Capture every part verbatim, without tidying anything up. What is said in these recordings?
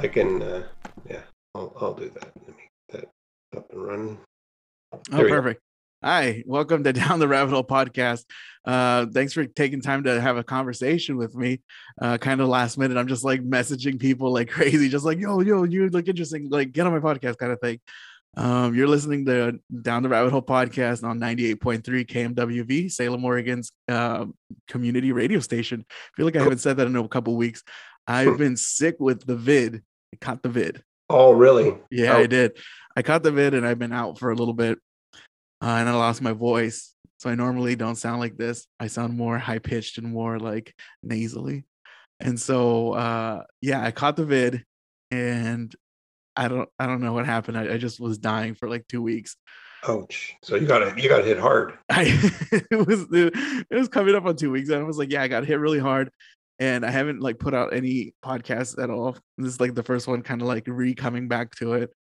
I can, uh, yeah, I'll, I'll do that. Let me get that up and running. Oh, There you go. perfect. Hi, welcome to Down the Rabbit Hole podcast. Uh, thanks for taking time to have a conversation with me. Uh, kind of last minute, I'm just like messaging people like crazy, just like, yo, yo, you look interesting, like get on my podcast kind of thing. Um, you're listening to Down the Rabbit Hole podcast on ninety-eight point three K M W V, Salem, Oregon's uh, community radio station. I feel like I haven't said that in a couple weeks. I've been sick with the vid. I caught the vid. Oh, really? Yeah, Oh, I did. I caught the vid and I've been out for a little bit uh, and I lost my voice. So I normally don't sound like this. I sound more high pitched and more like nasally. And so uh yeah, I caught the vid and I don't I don't know what happened. I, I just was dying for like two weeks. ouch. So you got to you got to hit hard. I it was it was coming up on two weeks and I was like, yeah, I got hit really hard. And I haven't like put out any podcasts at all. This is like the first one kind of like re coming back to it.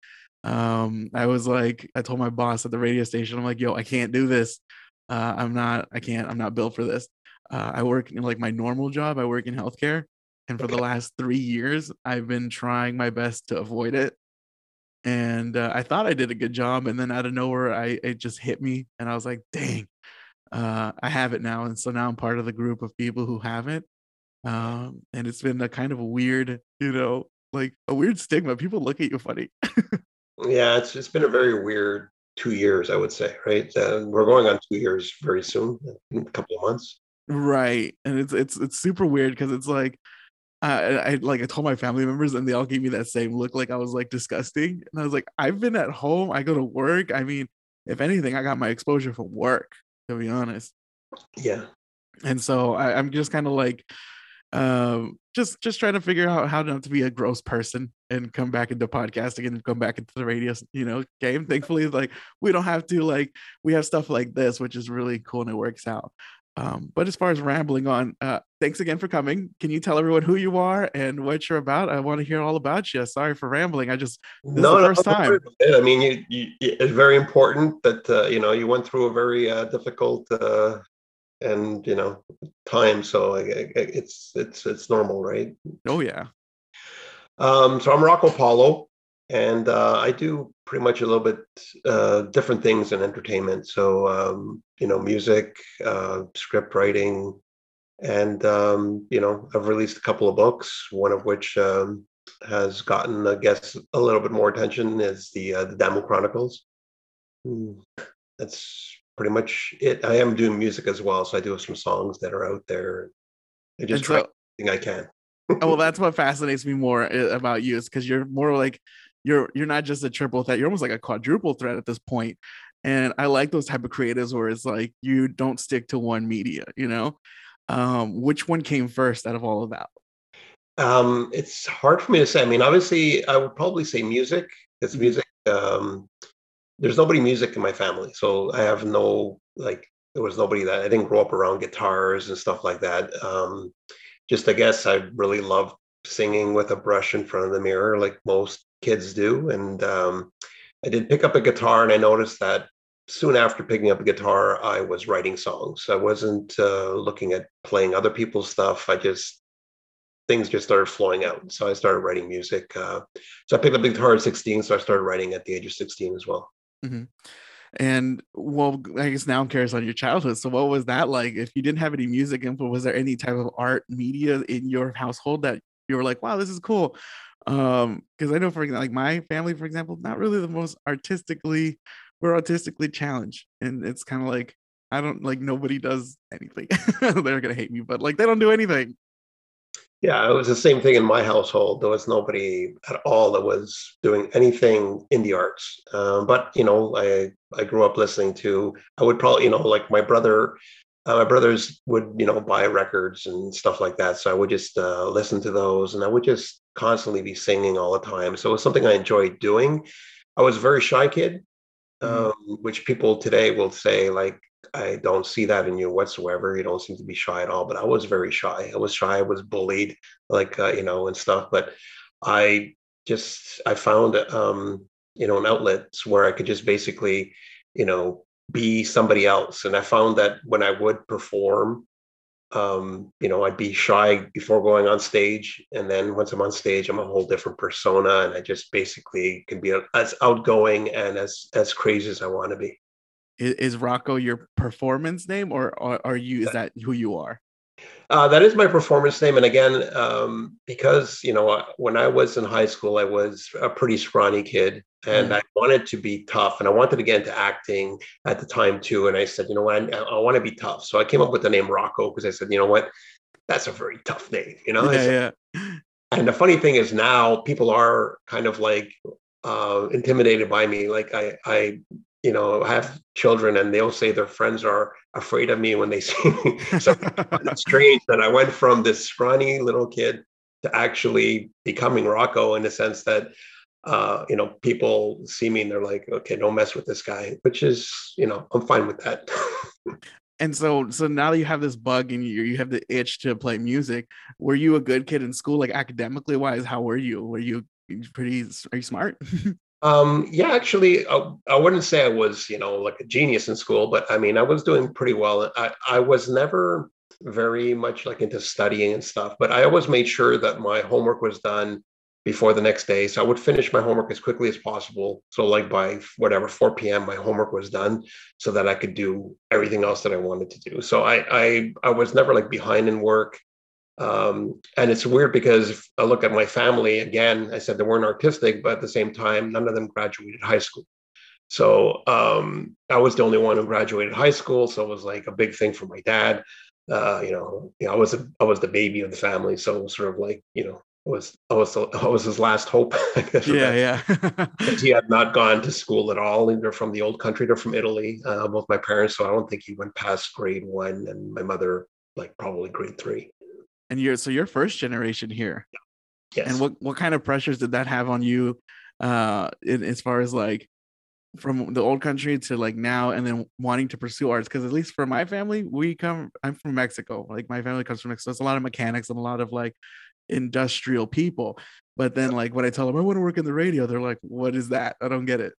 um I was like, I told my boss at the radio station, I'm like, yo, I can't do this. uh I'm not I can't I'm not built for this. uh I work in like my normal job. I work in healthcare, and for the Okay. last three years I've been trying my best to avoid it. And uh, I thought I did a good job, and then out of nowhere I it just hit me and I was like, dang. uh I have it now, and so now I'm part of the group of people who have it. Um and it's been a kind of a weird, you know, like a weird stigma. People look at you funny. Yeah, it's it's been a very weird two years, I would say, right? Uh, we're going on two years very soon, in a couple of months. Right. And it's it's it's super weird because it's like I, I like I told my family members and they all gave me that same look, like I was like disgusting. And I was like, I've been at home, I go to work. I mean, if anything, I got my exposure from work, to be honest. Yeah. And so I, I'm just kind of like um just just trying to figure out how not to be a gross person and come back into podcasting and come back into the radio, you know, game. Thankfully, like we don't have to, like we have stuff like this, which is really cool and it works out. Um but as far as rambling on, uh thanks again for coming. Can you tell everyone who you are and what you're about? I want to hear all about you. Sorry for rambling. I just This is the No, no, first don't worry time. about it. I mean, you, you, it's very important that uh, you know you went through a very uh, difficult uh, and you know time, so I, I, it's it's it's normal, right? Oh yeah. Um, so I'm Rocco Paulo, and uh, I do pretty much a little bit uh, different things in entertainment. So um, you know, music, uh, script writing, and um, you know, I've released a couple of books. One of which um, has gotten, I guess, a little bit more attention is the uh, the Damo Chronicles. Hmm, That's pretty much it. I am doing music as well, so I do have some songs that are out there. I just And try so, everything I can. oh, well, that's what fascinates me more uh, about you, is because you're more like you're you're not just a triple threat. You're almost like a quadruple threat at this point. And I like those type of creatives where it's like you don't stick to one media, you know. Um, which one came first out of all of that? Um, it's hard for me to say. I mean, obviously, I would probably say music. It's Mhm. music. Um, there's nobody music in my family, so I have no like. There was nobody that I didn't grow up around guitars and stuff like that. Um, just I guess I really love singing with a brush in front of the mirror, like most kids do. And um, I did pick up a guitar, and I noticed that soon after picking up a guitar, I was writing songs. I wasn't uh, looking at playing other people's stuff. I just things just started flowing out. So I started writing music. Uh, so I picked up the guitar at sixteen. So I started writing at the age of sixteen as well. Mhm. And well, I guess now I'm curious on your childhood. So what was that like? If you didn't have any music info, was there any type of art media in your household that you were like, wow, this is cool? Um, because I know, for example, like my family, for example, not really the most artistically, we're artistically challenged. And it's kind of like, I don't like nobody does anything. They're gonna hate me, but like they don't do anything. Yeah, it was the same thing in my household. There was nobody at all that was doing anything in the arts. Um, but you know, I I grew up listening to. I would probably, you know, like my brother, uh, my brothers would, you know, buy records and stuff like that. So I would just uh, listen to those, and I would just constantly be singing all the time. So it was something I enjoyed doing. I was a very shy kid, Mhm. um, which people today will say like, I don't see that in you whatsoever. You don't seem to be shy at all. But I was very shy. I was shy. I was bullied, like uh, you know, and stuff. But I just I found um, you know an outlets where I could just basically, you know, be somebody else. And I found that when I would perform, um, you know, I'd be shy before going on stage. And then once I'm on stage, I'm a whole different persona. And I just basically can be as outgoing and as, as crazy as I want to be. Is, is Rocco your performance name, or, or are you, is that who you are? Uh, that is my performance name. And again, um, because, you know, when I was in high school, I was a pretty scrawny kid and Mm. I wanted to be tough and I wanted to get into acting at the time too. And I said, you know what, I, I want to be tough. So I came up with the name Rocco because I said, you know what, that's a very tough name. You know, I said, Yeah, yeah. and the funny thing is now people are kind of like uh, intimidated by me. Like I, I, you know, have children and they'll say their friends are afraid of me when they see me. So it's strange that I went from this scrawny little kid to actually becoming Rocco in the sense that, uh, you know, people see me and they're like, okay, don't mess with this guy, which is, you know, I'm fine with that. And so, so now that you have this bug and you you have the itch to play music, were you a good kid in school, like academically wise? How were you? Were you pretty? Are you smart? Um, yeah, actually, I, I wouldn't say I was, you know, like a genius in school, but I mean, I was doing pretty well. I, I was never very much like into studying and stuff, but I always made sure that my homework was done before the next day. So I would finish my homework as quickly as possible. So like by whatever, four p m, my homework was done so that I could do everything else that I wanted to do. So I I I was never like behind in work. Um, and it's weird because if I look at my family again, I said they weren't artistic, but at the same time, none of them graduated high school. So um, I was the only one who graduated high school. So it was like a big thing for my dad. Uh, you know, you know, I was a, I was the baby of the family, so it was sort of like, you know, I was I was I was his last hope, I guess, for Yeah, that, yeah. because he had not gone to school at all. They're from the old country. They're from Italy, uh, both my parents. So I don't think he went past grade one, and my mother like probably grade three. And you're so you're first generation here. And Yes. what what kind of pressures did that have on you, uh, in, as far as like from the old country to like now, and then wanting to pursue arts? Because at least for my family, we come. I'm from Mexico. Like my family comes from Mexico. It's a lot of mechanics and a lot of like industrial people. But then like when I tell them I want to work in the radio, they're like, "What is that? I don't get it."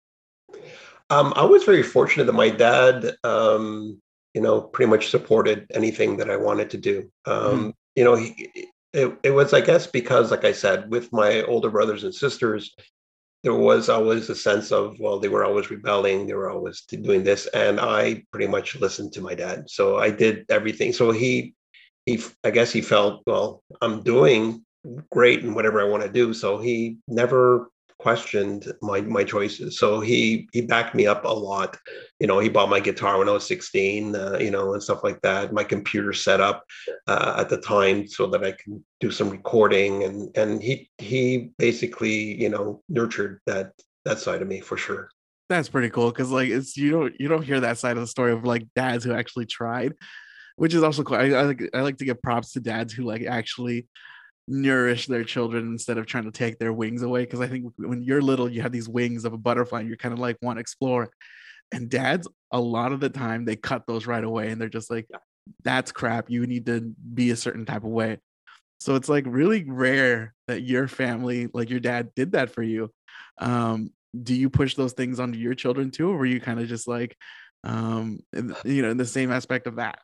Um, I was very fortunate that my dad, um, you know, pretty much supported anything that I wanted to do. Mm-hmm. Um, you know, he, it, it was, I guess, because, like I said, with my older brothers and sisters, there was always a sense of, well, they were always rebelling, they were always doing this, and I pretty much listened to my dad. So I did everything. So he, he, I guess, he felt, well, I'm doing great in whatever I want to do. So he never questioned my my choices. So he he backed me up a lot. You know, he bought my guitar when I was sixteen, uh, you know, and stuff like that. My computer set up uh, at the time so that I can do some recording, and and he he basically, you know, nurtured that that side of me for sure. That's pretty cool because like it's you don't you don't hear that side of the story of like dads who actually tried, which is also cool. I, I like I like to give props to dads who like actually nourish their children instead of trying to take their wings away. Because I think when you're little, you have these wings of a butterfly, and you're kind of like want to explore. And dads, a lot of the time, they cut those right away, and they're just like, "That's crap. You need to be a certain type of way." So it's like really rare that your family, like your dad, did that for you. Um, do you push those things onto your children too, or were you kind of just like, um, in, you know, in the same aspect of that?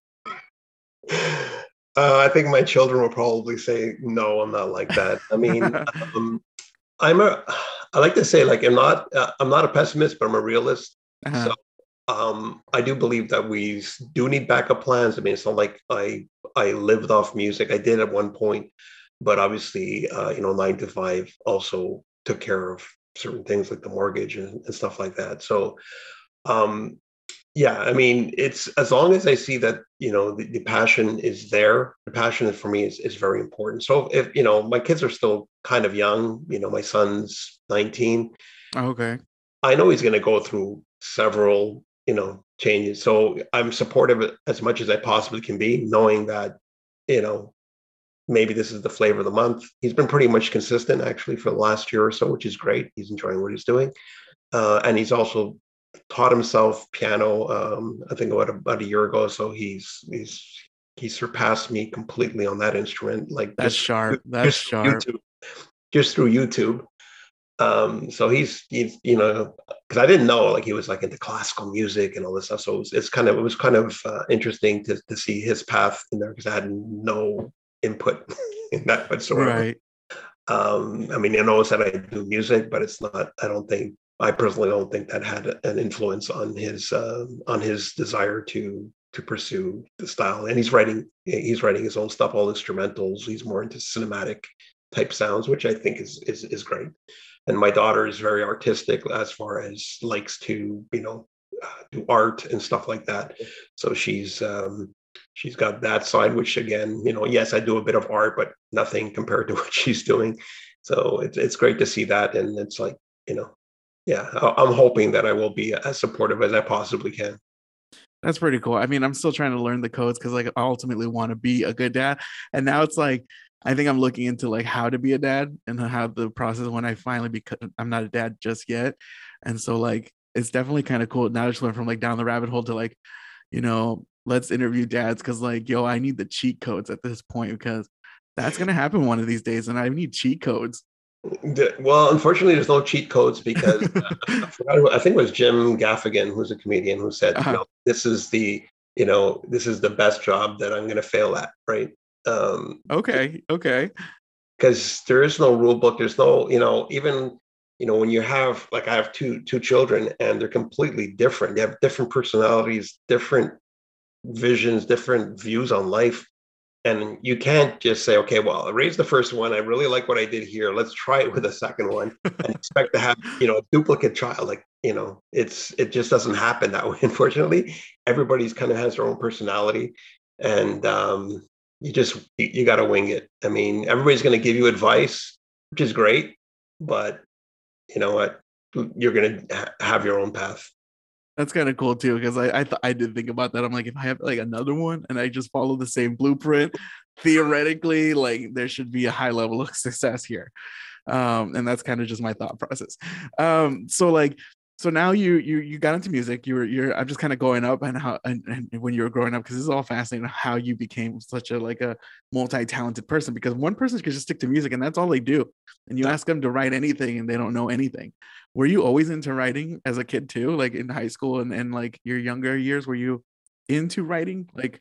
Uh, I think my children will probably say, no, I'm not like that. I mean, um, I'm a, I like to say like I'm not, uh, I'm not a pessimist, but I'm a realist. So Uh-huh. um, I do believe that we do need backup plans. I mean, it's not like I I lived off music. I did at one point, but obviously, uh, you know, nine to five also took care of certain things like the mortgage and, and stuff like that. So um, yeah, I mean, it's as long as I see that, you know, the, the passion is there, the passion for me is, is very important. So if, you know, my kids are still kind of young, you know, my son's nineteen, Okay. I know he's going to go through several, you know, changes. So I'm supportive as much as I possibly can be, knowing that, you know, maybe this is the flavor of the month. He's been pretty much consistent actually for the last year or so, which is great. He's enjoying what he's doing. Uh, and he's also taught himself piano. Um, I think about about a year ago. So he's he's he surpassed me completely on that instrument, like That's just sharp. That's just through sharp. YouTube, just through YouTube. Um, so he's, he's, you know, because I didn't know like he was like into classical music and all this stuff. So it was, it's kind of, it was kind of uh, interesting to to see his path in there because I had no input in that whatsoever. Right. Um, I mean, I know that I do music, but it's not. I don't think I personally don't think that had an influence on his uh, on his desire to to pursue the style. And he's writing he's writing his own stuff, all instrumentals. He's more into cinematic type sounds, which I think is is is great. And my daughter is very artistic as far as likes to you know uh, do art and stuff like that. So she's um, she's got that side, which again, you know, yes, I do a bit of art, but nothing compared to what she's doing. So it's it's great to see that, and it's like you know, yeah, I'm hoping that I will be as supportive as I possibly can. That's pretty cool. I mean, I'm still trying to learn the codes because like I ultimately want to be a good dad. And now it's like I think I'm looking into like how to be a dad and how the process when I finally become I'm not a dad just yet. And so like it's definitely kind of cool. Now I just went from like down the rabbit hole to like, you know, let's interview dads because like, yo, I need the cheat codes at this point because that's gonna happen one of these days and I need cheat codes. Well, unfortunately, there's no cheat codes because uh, I forgot who, I think it was Jim Gaffigan, who's a comedian, who said, you uh-huh. know, this is the, you know, this is the best job that I'm going to fail at, right? Um, Okay, okay. because there is no rule book. There's no, you know, even, you know, when you have, like, I have two two children, and they're completely different. They have different personalities, different visions, different views on life. And you can't just say, okay, well, I raised the first one. I really like what I did here. Let's try it with a second one and expect to have, you know, a duplicate child. Like, you know, it's, it just doesn't happen that way. Unfortunately, everybody's kind of has their own personality, and um, you just, you, you got to wing it. I mean, everybody's going to give you advice, which is great, but you know what? You're going to ha- have your own path. That's kind of cool too, because I I, th- I did think about that. I'm like, if I have like another one and I just follow the same blueprint, theoretically, like there should be a high level of success here. Um, and that's kind of just my thought process. Um, so like, so now you you you got into music. You were you're I'm just kind of going up and how and, and when you were growing up, because this is all fascinating how you became such a like a multi-talented person. Because one person could just stick to music and that's all they do. And you ask them to write anything and they don't know anything. Were you always into writing as a kid too? Like in high school and, and like your younger years, were you into writing like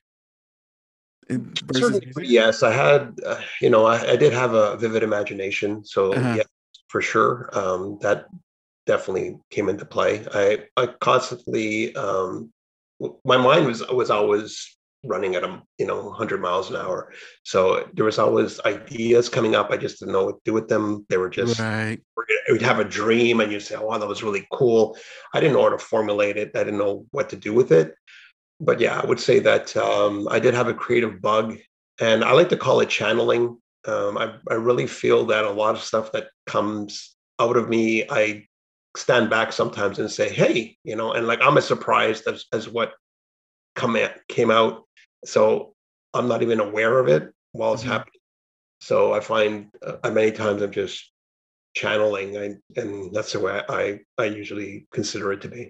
in, versus Certain music? degree, yes. I had, uh, you know, I, I did have a vivid imagination. So, Uh-huh. yeah, for sure. Um, that definitely came into play. I, I constantly, um, my mind was was always running at a you know one hundred miles an hour. So there was always ideas coming up. I just didn't know what to do with them. They were just Right. we'd have a dream, and you say, "Oh, wow, that was really cool." I didn't know how to formulate it. I didn't know what to do with it. But yeah, I would say that um, I did have a creative bug, and I like to call it channeling. Um, I, I really feel that a lot of stuff that comes out of me, I stand back sometimes and say, "Hey," you know, and like I'm as surprised as as what come at, came out. So I'm not even aware of it while it's Mhm. happening. So I find uh, many times I'm just channeling, I, and that's the way I I usually consider it to be.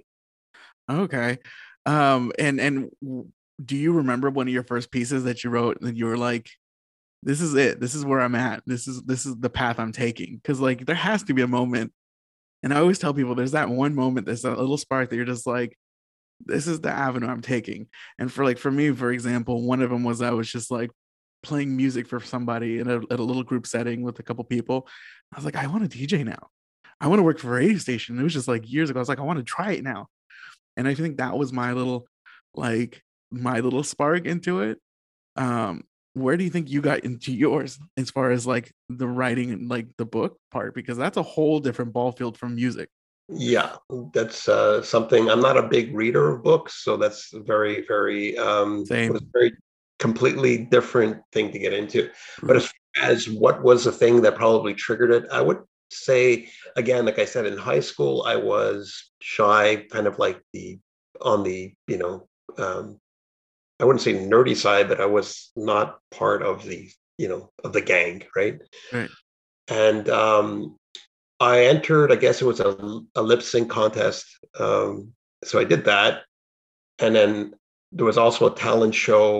Okay. Um, and and w- do you remember one of your first pieces that you wrote and you were like, this is it. This is where I'm at. This is this is the path I'm taking. Cause like there has to be a moment. And I always tell people there's that one moment, there's that little spark that you're just like, this is the avenue I'm taking. And for like for me, for example, one of them was I was just like playing music for somebody in a, at a little group setting with a couple people. I was like, I want to D J now. I want to work for a radio station. It was just like years ago. I was like, I want to try it now. And I think that was my little like my little spark into it. Um, where do you think you got into yours as far as like the writing and like the book part? Because that's a whole different ball field from music. Yeah, that's uh, something. I'm not a big reader of books, so that's very, very um, was Same. very completely different thing to get into. But as as what was the thing that probably triggered it, I would say again, like I said, in high school, I was shy, kind of like the on the you know um, I wouldn't say nerdy side, but I was not part of the you know of the gang, right? Right. And um, I entered, I guess it was a, a lip sync contest. Um, so I did that. And then there was also a talent show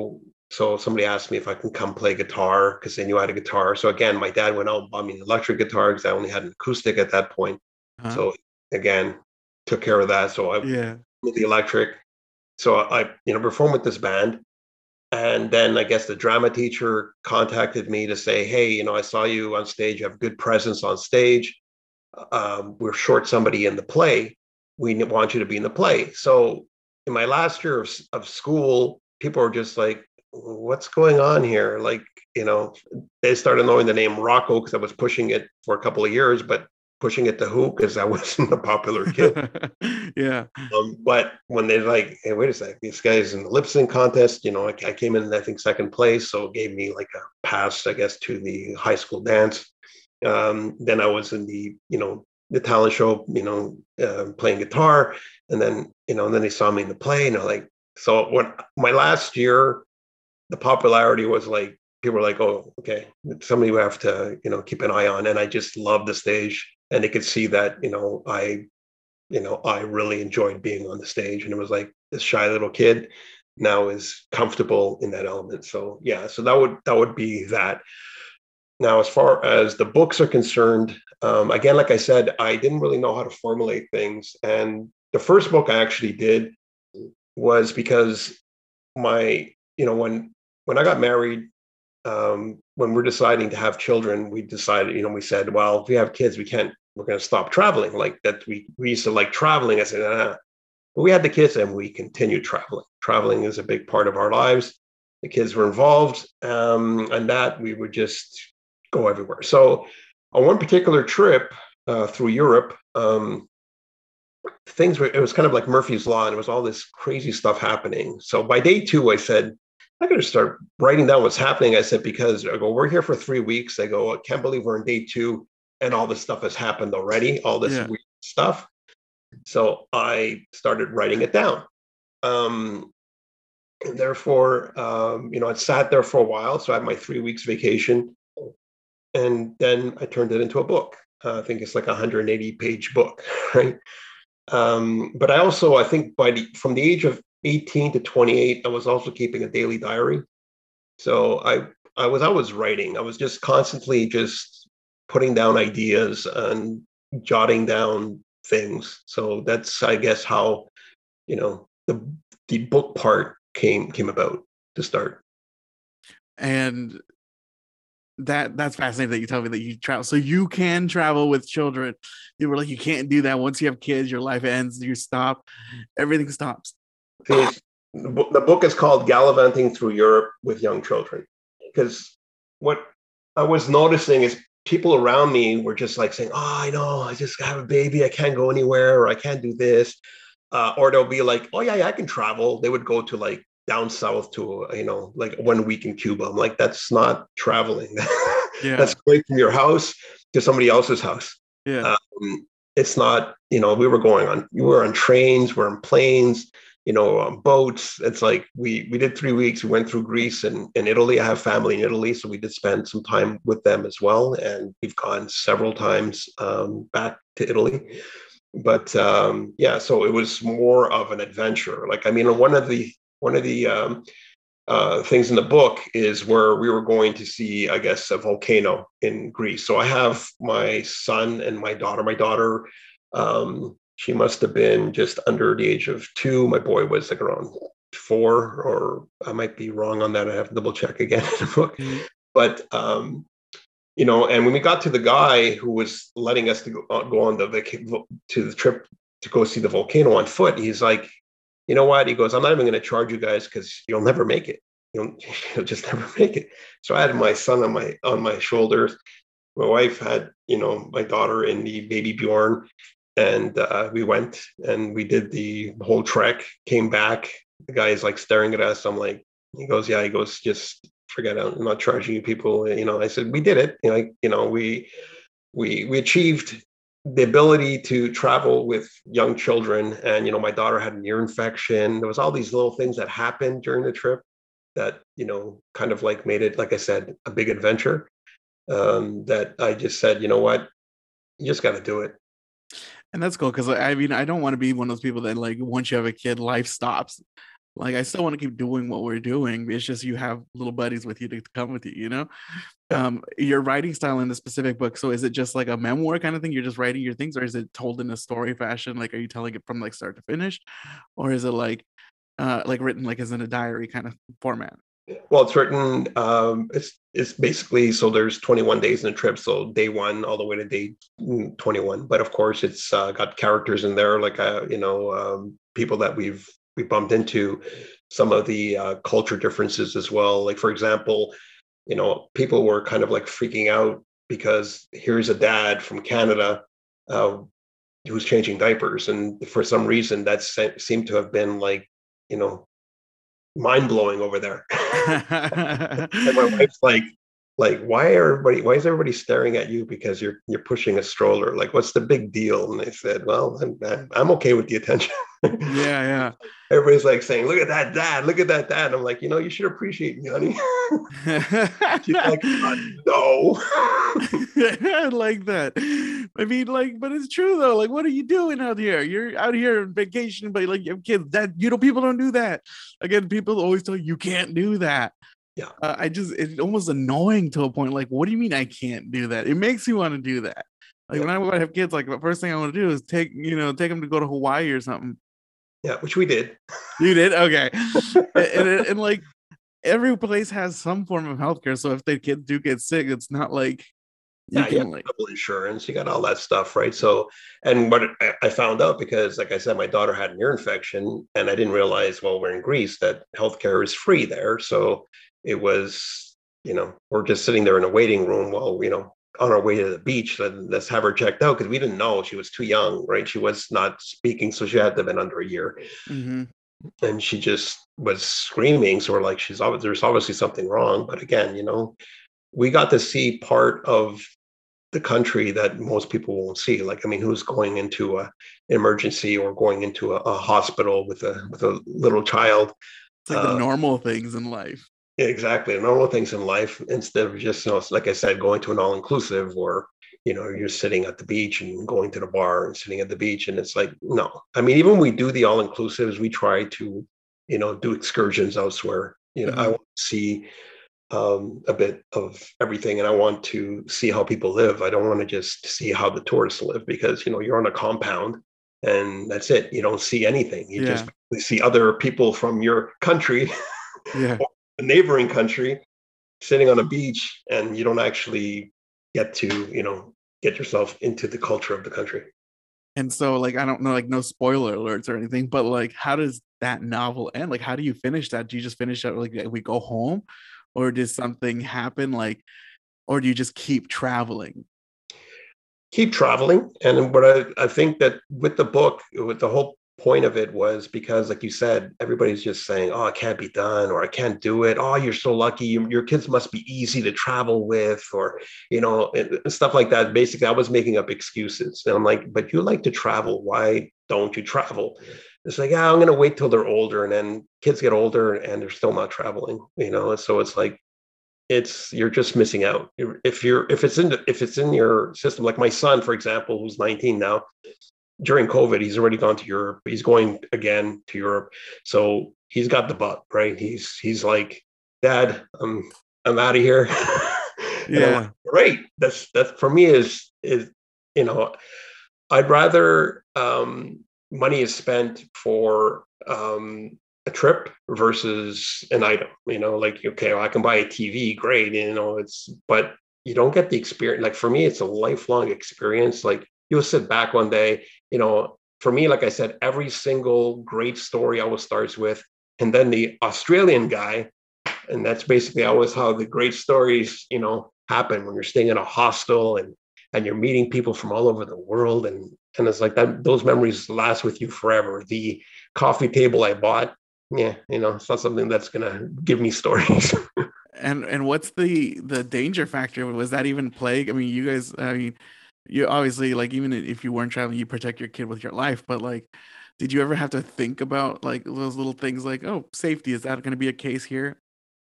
So somebody asked me if I can come play guitar because they knew I had a guitar. So again, my dad went out and bought me an electric guitar because I only had an acoustic at that point. Huh? So again, took care of that. So I Yeah. with the electric. So I, you know, performed with this band. And then I guess the drama teacher contacted me to say, hey, you know, I saw you on stage. You have good presence on stage. Um, we're short somebody in the play. We want you to be in the play. So in my last year of, of school, people were just like, what's going on here? Like, you know, they started knowing the name Rocco because I was pushing it for a couple of years, but pushing it to who? Because I wasn't a popular kid. Yeah. Um, but when they're like, hey, wait a sec, this guy's in the lip sync contest, you know, I, I came in, I think, second place. So it gave me like a pass, I guess, to the high school dance. Um, then I was in the, you know, the talent show, you know, uh, playing guitar. And then, you know, and then they saw me in the play and they're like, so when my last year, the popularity was like, people were like, oh, okay, somebody we have to, you know, keep an eye on. And I just loved the stage and they could see that, you know, I you know, I really enjoyed being on the stage. And it was like this shy little kid now is comfortable in that element. So yeah, so that would that would be that. Now, as far as the books are concerned, um, again, like I said, I didn't really know how to formulate things. And the first book I actually did was because my, you know, when when I got married, um, when we're deciding to have children, we decided, you know, we said, well, if we have kids, we can't, we're going to stop traveling. Like that, we we used to like traveling. I said, ah. But we had the kids, and we continued traveling. Traveling is a big part of our lives. The kids were involved, um, and that we would just go everywhere. So on one particular trip uh, through Europe, um, things were, it was kind of like Murphy's Law, and it was all this crazy stuff happening. So by day two, I said, I got to start writing down what's happening. I said, because I go, we're here for three weeks. I go, I can't believe we're in day two and all this stuff has happened already, all this Yeah. weird stuff. So I started writing it down. Um, and therefore, um, you know, I sat there for a while. So I had my three weeks vacation. And then I turned it into a book. Uh, I think it's like a one hundred eighty page book, right? Um, but I also, I think by the from the age of eighteen to twenty-eight, I was also keeping a daily diary. So I I was always writing. I was just constantly just putting down ideas and jotting down things. So that's I guess how, you know, the the book part came came about to start. And that that's fascinating that you tell me that you travel. So you can travel with children. You were like, you can't do that. Once you have kids, your life ends, you stop, everything stops. The, the book is called Gallivanting Through Europe with Young Children. Because what I was noticing is people around me were just like saying, oh, I know, I just have a baby. I can't go anywhere, or I can't do this. Uh, or they'll be like, oh, yeah, yeah, I can travel. They would go to like down south to, you know, like one week in Cuba. I'm like, that's not traveling. Yeah. That's going from your house to somebody else's house. Yeah. Um, it's not, you know, we were going on, we were on trains, we're on planes, you know, on boats. It's like we we did three weeks. We went through Greece and, and Italy. I have family in Italy, so we did spend some time with them as well. And we've gone several times um, back to Italy. But um, yeah, so it was more of an adventure. Like, I mean, one of the one of the um, uh, things in the book is where we were going to see, I guess, a volcano in Greece. So I have my son and my daughter. My daughter, um, she must have been just under the age of two. My boy was like around four, or I might be wrong on that. I have to double check again in the book. Mhm. But um, you know, and when we got to the guy who was letting us to go, uh, go on the to the trip to go see the volcano on foot, he's like, you know what? He goes, I'm not even going to charge you guys because you'll never make it. You'll, you'll just never make it. So I had my son on my on my shoulders. My wife had, you know, my daughter in the baby Bjorn, and uh, we went and we did the whole trek. Came back. The guy is like staring at us. I'm like, he goes, yeah. He goes, just forget it. I'm not charging you people. You know, I said we did it. You know, you know, we we we achieved the ability to travel with young children. And you know, my daughter had an ear infection. There was all these little things that happened during the trip that, you know, kind of like made it, like I said, a big adventure. Um, that I just said, you know what, you just got to do it. And that's cool because I mean, I don't want to be one of those people that like once you have a kid, life stops. like I still want to keep doing what we're doing. It's just you have little buddies with you to come with you, you know. Yeah. Um, your writing style in the specific book. So is it just like a memoir kind of thing? You're just writing your things, or is it told in a story fashion? Like, are you telling it from like start to finish, or is it like uh like written like as in a diary kind of format? Well, it's written. Um, it's it's basically, so there's twenty-one days in a trip, so day one all the way to day twenty-one. But of course, it's uh, got characters in there, like uh, you know, um, people that we've we bumped into, some of the uh, culture differences as well. Like for example, you know, people were kind of like freaking out because here's a dad from Canada uh, who's changing diapers, and for some reason that se- seemed to have been like, you know, mind blowing over there. And my wife's like, like, why are everybody, why is everybody staring at you because you're you're pushing a stroller? Like, what's the big deal? And they said, well, I'm, I'm okay with the attention. Yeah, Everybody's like saying, look at that dad, look at that dad. I'm like, you know, you should appreciate me, honey. She's like, uh, yeah. no. I like that. I mean, like, but it's true though. Like, what are you doing out here? You're out here on vacation, but like you have kids. That you know, people don't do that. Again, people always tell you you can't do that. Yeah. Uh, I just it's almost annoying to a point. Like, what do you mean I can't do that? It makes you want to do that. Like Yeah. when I have kids, like the first thing I want to do is take you know take them to go to Hawaii or something. Yeah, which we did. You did okay, and, and, and like every place has some form of healthcare. So if the kids do get sick, it's not like you Yeah, you have can like double insurance, you got all that stuff, right? So, and what I I found out, because, like I said, my daughter had an ear infection, and I didn't realize, well, we're in Greece, that healthcare is free there. So it was, you know, we're just sitting there in a waiting room while, you know, on our way to the beach. Let, let's have her checked out, because we didn't know, she was too young, right? She was not speaking, so she had to have been under a year, mm-hmm. and she just was screaming. So we're like, she's obviously, there's obviously something wrong. But again, you know, we got to see part of the country that most people won't see. Like, I mean, who's going into a, an emergency or going into a, a hospital with a with a little child? It's like the Uh, normal things in life. exactly, normal things in life, instead of just, you know, like I said, going to an all inclusive, or, you know, you're sitting at the beach and going to the bar and sitting at the beach, and it's like, no. I mean, even when we do the all inclusives, we try to, you know, do excursions elsewhere. You know, I Mm-hmm. want to see um, a bit of everything, and I want to see how people live. I don't want to just see how the tourists live, because, you know, you're on a compound and that's it. You don't see anything. You Yeah, just see other people from your country yeah. or a neighboring country sitting on a beach, and you don't actually get to, you know, get yourself into the culture of the country. And so, like, I don't know, like, no spoiler alerts or anything, but like, how does that novel end? Like, how do you finish that? Do you just finish that like we go home, or does something happen? Like, or do you just keep traveling? Keep traveling. And what I, I think that with the book, with the whole point of it was because, like you said, everybody's just saying, oh, it can't be done, or I can't do it. Oh, you're so lucky. You, your kids must be easy to travel with, or, you know, and stuff like that. Basically, I was making up excuses. And I'm like, but you like to travel. Why don't you travel? It's like, yeah, I'm going to wait till they're older. And then kids get older and they're still not traveling, you know? And so it's like, it's, you're just missing out. If you're if it's in the, if it's in your system, like my son, for example, who's nineteen now, during COVID, he's already gone to Europe. He's going again to Europe, so he's got the bug, right? He's he's like, Dad, I'm I'm out of here, and I'm like, Yeah. great. That's that's for me is is you know, I'd rather um, money is spent for um, a trip versus an item. You know, like, okay, well, I can buy a T V, great. You know, it's, but you don't get the experience. Like for me, it's a lifelong experience. Like you'll sit back one day. You know, for me, like I said, every single great story always starts with, and then the Australian guy, and that's basically always how the great stories, you know, happen, when you're staying in a hostel, and and you're meeting people from all over the world, and and it's like that, those memories last with you forever. The coffee table I bought, yeah, you know, it's not something that's gonna give me stories. And and what's the the danger factor? Was that even plague? I mean, you guys, I mean, you obviously like even if you weren't traveling, you protect your kid with your life, but like did you ever have to think about like those little things like, oh, safety, is that going to be a case here?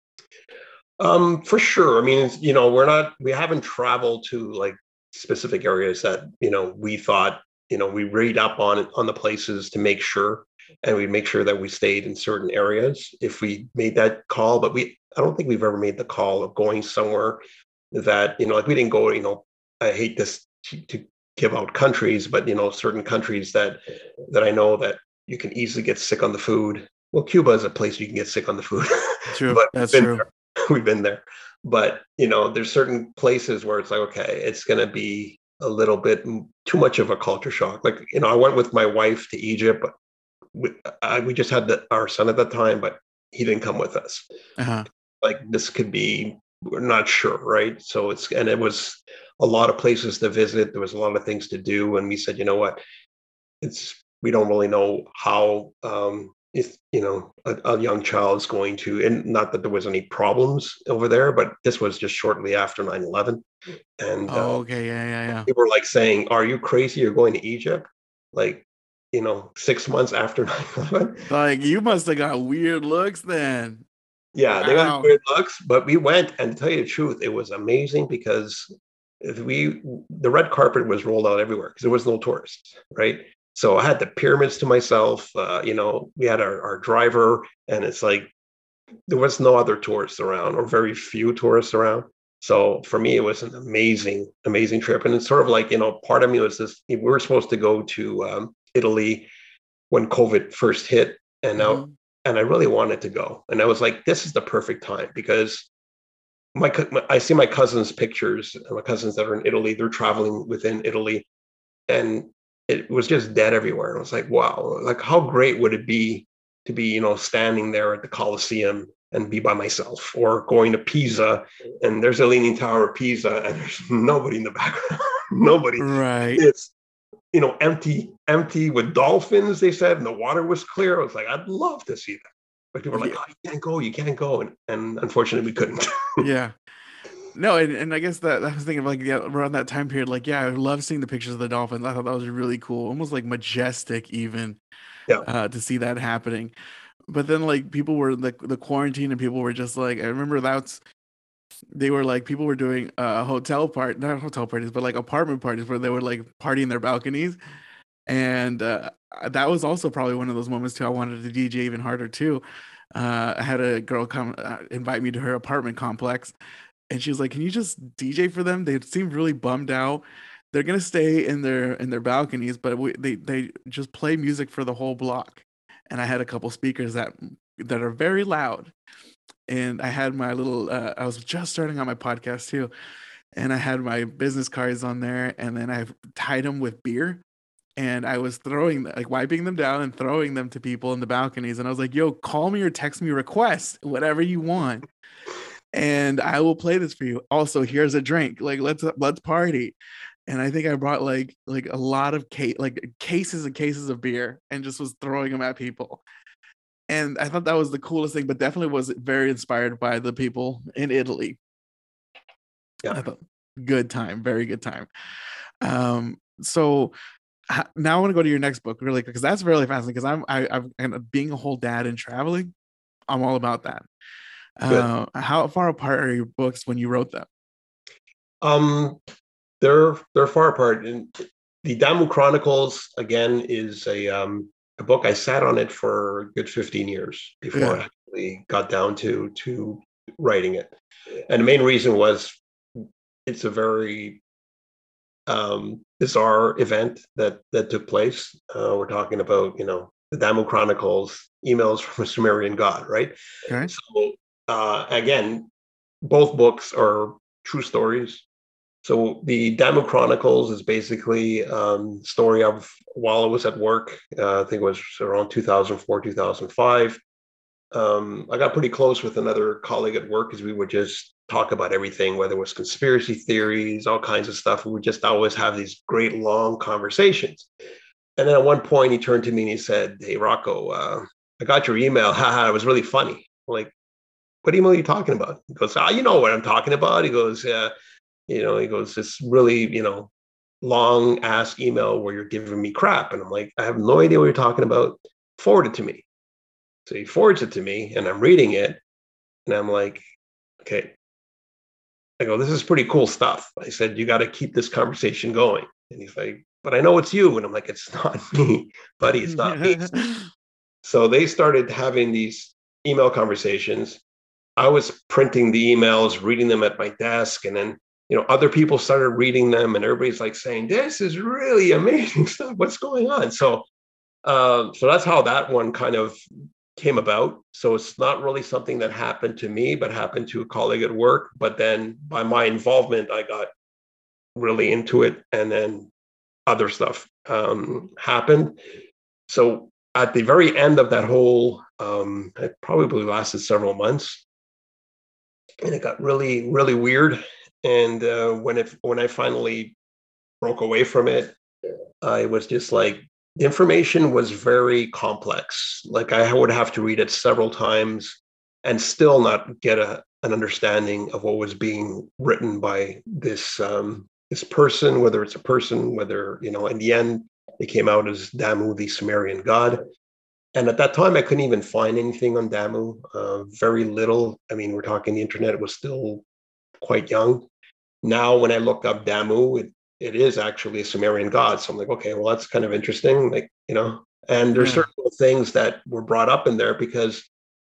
Um, for sure. I mean, it's, you know, we're not, we haven't traveled to like specific areas that, you know, we thought, you know, we read up on it, on the places to make sure. and we'd make sure that we stayed in certain areas if we made that call. But we, I don't think we've ever made the call of going somewhere that, you know, like we didn't go, you know, I hate this to, to give out countries, but, you know, certain countries that, that I know that you can easily get sick on the food. Well, Cuba is a place you can get sick on the food, True. but we've That's been true. there. We've been there. But, you know, there's certain places where it's like, okay, it's going to be a little bit too much of a culture shock. Like, you know, I went with my wife to Egypt. We, I, we just had the, our son at the time, but he didn't come with us. Uh-huh. Like, this could be, we're not sure, right? So it's, and it was a lot of places to visit. There was a lot of things to do. And we said, you know what, it's, we don't really know how, um, if, you know, a, a young child is going to, and not that there was any problems over there, but this was just shortly after nine eleven. And Oh, uh, okay. Yeah, yeah, yeah. people were like saying, are you crazy? You're going to Egypt? Like, you know, six months after nine eleven. Like, you must have got weird looks then. Yeah, they got Wow. weird looks, but we went, and to tell you the truth, it was amazing because if we the red carpet was rolled out everywhere because there was no tourists, right? So I had the pyramids to myself. Uh, you know, we had our, our driver, and it's like there was no other tourists around, or very few tourists around. So for me, it was an amazing, amazing trip. And it's sort of like, you know, part of me was this: we were supposed to go to um, Italy when COVID first hit, and now Mhm. and I really wanted to go. And I was like, this is the perfect time because my, my I see my cousins' pictures, my cousins that are in Italy, they're traveling within Italy, and it was just dead everywhere. And I was like, wow, like how great would it be to be, you know, standing there at the Colosseum and be by myself, or going to Pisa and there's a Leaning Tower of Pisa and there's nobody in the background, nobody. Right. It's, you know, empty, empty with dolphins, they said, and the water was clear. I was like, I'd love to see that. But people were like, Yeah. oh, you can't go, you can't go. And, and unfortunately, we couldn't. Yeah. No, and, and I guess that I was thinking of like, yeah, around that time period, like, yeah, I love seeing the pictures of the dolphins. I thought that was really cool, almost like majestic even, Yeah. uh, to see that happening. But then like people were the the quarantine and people were just like, I remember that's they were like people were doing uh hotel part not hotel parties, but like apartment parties where they would like party in their balconies. And uh, that was also probably one of those moments too. I wanted to D J even harder too. Uh, I had a girl come uh, invite me to her apartment complex, and she was like, "Can you just D J for them? They seem really bummed out. They're gonna stay in their in their balconies, but we, they they just play music for the whole block." And I had a couple speakers that that are very loud, and I had my little. Uh, I was just starting on my podcast too, and I had my business cards on there, and then I tied them with beer, and I was throwing like wiping them down and throwing them to people in the balconies. And I was like, yo, call me or text me request, whatever you want. And I will play this for you. Also, here's a drink. Like let's let's party. And I think I brought like like a lot of case like cases and cases of beer and just was throwing them at people. And I thought that was the coolest thing, but definitely was very inspired by the people in Italy. Yeah. I thought good time, very good time. Um, so ha- now I want to go to your next book really quick because that's really fascinating because I'm I, I'm kind of being a whole dad and traveling. I'm all about that. Good. Uh, how far apart are your books when you wrote them? Um, they're they're far apart. And the Damu Chronicles again is a um a book. I sat on it for a good fifteen years before Yeah. I actually got down to to writing it. And the main reason was it's a very um, bizarre event that that took place. Uh, we're talking about, you know, the Damu Chronicles, emails from a Sumerian god, right? Okay. So uh, again, both books are true stories. So the Damu Chronicles is basically um, story of while I was at work. Uh, I think it was around two thousand four, two thousand five. Um, I got pretty close with another colleague at work because we would just talk about everything, whether it was conspiracy theories, all kinds of stuff. We would just always have these great long conversations. And then at one point, he turned to me and he said, "Hey, Rocco, uh, I got your email. Haha, it was really funny." I'm like, what email are you talking about? He goes, "Ah, you know what I'm talking about." He goes, "Yeah, you know," he goes, "This really, you know, long ass email where you're giving me crap." And I'm like, "I have no idea what you're talking about. Forward it to me." So he forwards it to me and I'm reading it and I'm like, okay. I go, "This is pretty cool stuff." I said, "You got to keep this conversation going." And he's like, "But I know it's you." And I'm like, "It's not me, buddy. It's not me." So they started having these email conversations. I was printing the emails, reading them at my desk, and then you know other people started reading them, and everybody's like saying, "This is really amazing stuff. What's going on?" So, um, so that's how that one kind of came about. So it's not really something that happened to me, but happened to a colleague at work. But then by my involvement, I got really into it, and then other stuff um, happened. So at the very end of that whole, um, it probably lasted several months, and it got really, really weird. And uh, when it when I finally broke away from it, I was just like the information was very complex. Like I would have to read it several times and still not get a, an understanding of what was being written by this um, this person, whether it's a person, whether you know. In the end, they came out as Damu, the Sumerian god. And at that time, I couldn't even find anything on Damu. Uh, very little. I mean, we're talking the internet was still quite young. Now, when I look up Damu, it, it is actually a Sumerian god. So I'm like, okay, well, that's kind of interesting. Like, you know, and there's Yeah. certain things that were brought up in there because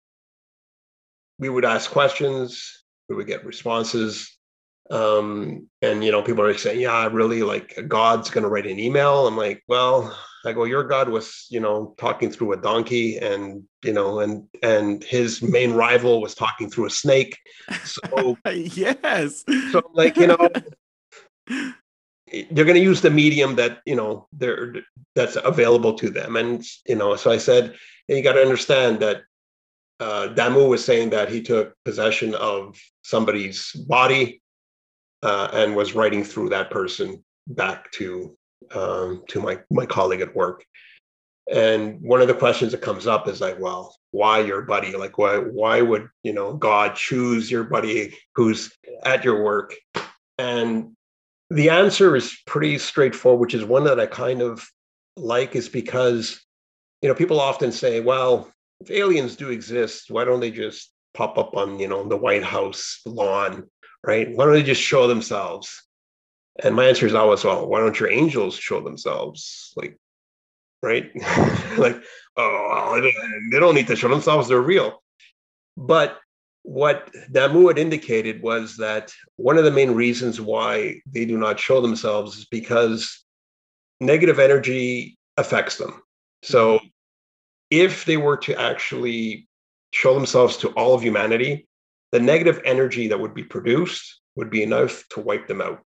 we would ask questions, we would get responses. Um, and, you know, people are saying, yeah, really, like God's going to write an email. I'm like, well, I go, your God was, you know, talking through a donkey and, you know, and, and his main rival was talking through a snake. So, Yes. so I'm like, you know, they're going to use the medium that you know they're that's available to them, and you know so I said, hey, you got to understand that uh, Damu was saying that he took possession of somebody's body uh, and was writing through that person back to um, to my my colleague at work. And one of the questions that comes up is like, well, why your buddy? Like, why why would you know God choose your buddy who's at your work? And the answer is pretty straightforward, which is one that I kind of like, is because, you know, people often say, well, if aliens do exist, why don't they just pop up on, you know, the White House lawn, right? Why don't they just show themselves? And my answer is always, well, why don't your angels show themselves? Like, right? Like, oh, well, they don't need to show themselves, they're real. But what Damu had indicated was that one of the main reasons why they do not show themselves is because negative energy affects them. So Mhm. if they were to actually show themselves to all of humanity, the negative energy that would be produced would be enough to wipe them out.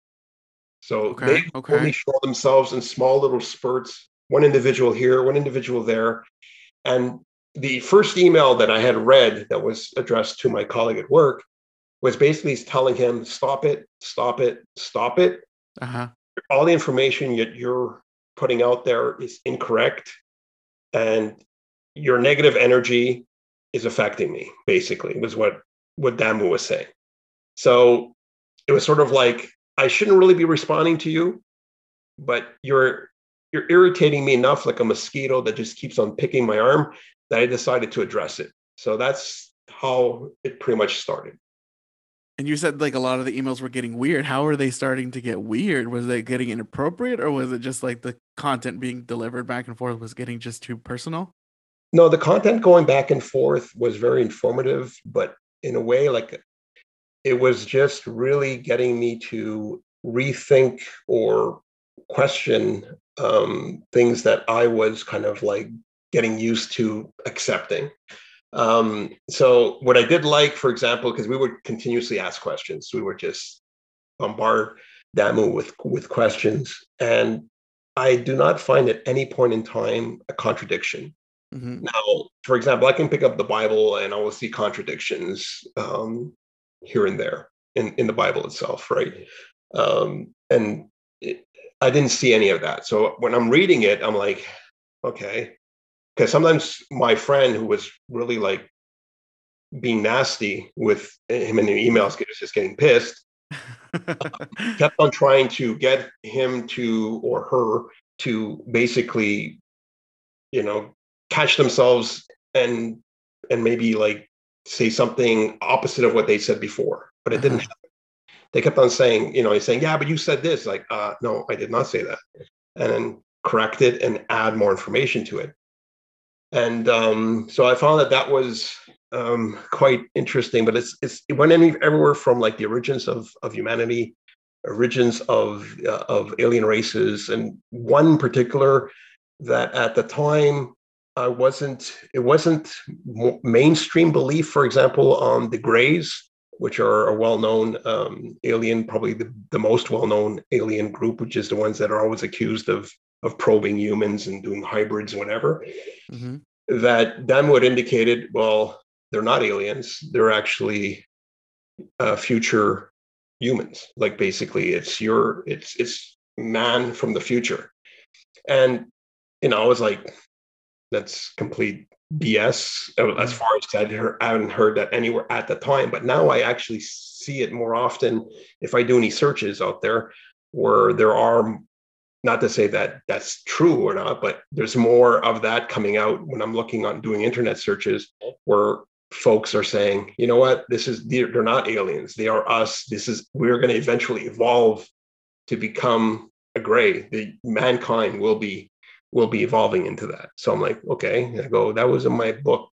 So they Okay. only Okay. show themselves in small little spurts, one individual here, one individual there. And the first email that I had read that was addressed to my colleague at work was basically telling him, stop it, stop it, stop it. Uh-huh. All the information that you're putting out there is incorrect. And your negative energy is affecting me, basically, was what, what Damu was saying. So it was sort of like, I shouldn't really be responding to you, but you're you're irritating me enough like a mosquito that just keeps on picking my arm that I decided to address it. So that's how it pretty much started. And you said like a lot of the emails were getting weird. How are they starting to get weird? Was they getting inappropriate, or was it just like the content being delivered back and forth was getting just too personal? No, the content going back and forth was very informative, but in a way, like it was just really getting me to rethink or question um, things that I was kind of like getting used to accepting. Um, so what I did like, for example, because we would continuously ask questions, we would just bombard Damu with with questions, and I do not find at any point in time a contradiction. Mm-hmm. Now, for example, I can pick up the Bible and I will see contradictions um, here and there in, in the Bible itself, right? Um, and it, I didn't see any of that. So when I'm reading it, I'm like, okay. Because sometimes my friend who was really like being nasty with him in the emails, he was just getting pissed, kept on trying to get him to or her to basically, you know, catch themselves and and maybe like say something opposite of what they said before, but it didn't Uh-huh. happen. They kept on saying, you know, he's saying, yeah, but you said this. Like, uh, no, I did not say that. And then correct it and add more information to it. And um, so I found that that was um, quite interesting. But it's it's it went any, everywhere from like the origins of of humanity, origins of uh, of alien races, and one particular that at the time I wasn't it wasn't mainstream belief. For example, on the Greys, which are a well-known um, alien, probably the, the most well-known alien group, which is the ones that are always accused of of probing humans and doing hybrids and whatever. Mm-hmm. That then would indicated, well, they're not aliens; they're actually uh, future humans. Like basically, it's your it's it's man from the future, and you know, I was like, that's complete B S as far as I'd heard, I haven't heard that anywhere at the time. But now I actually see it more often if I do any searches out there where there are, not to say that that's true or not, but there's more of that coming out when I'm looking on doing internet searches where folks are saying, you know what, this is, they're, they're not aliens. They are us. This is, we're going to eventually evolve to become a gray. The mankind will be will be evolving into that. So I'm like, okay, I go, that was in my book.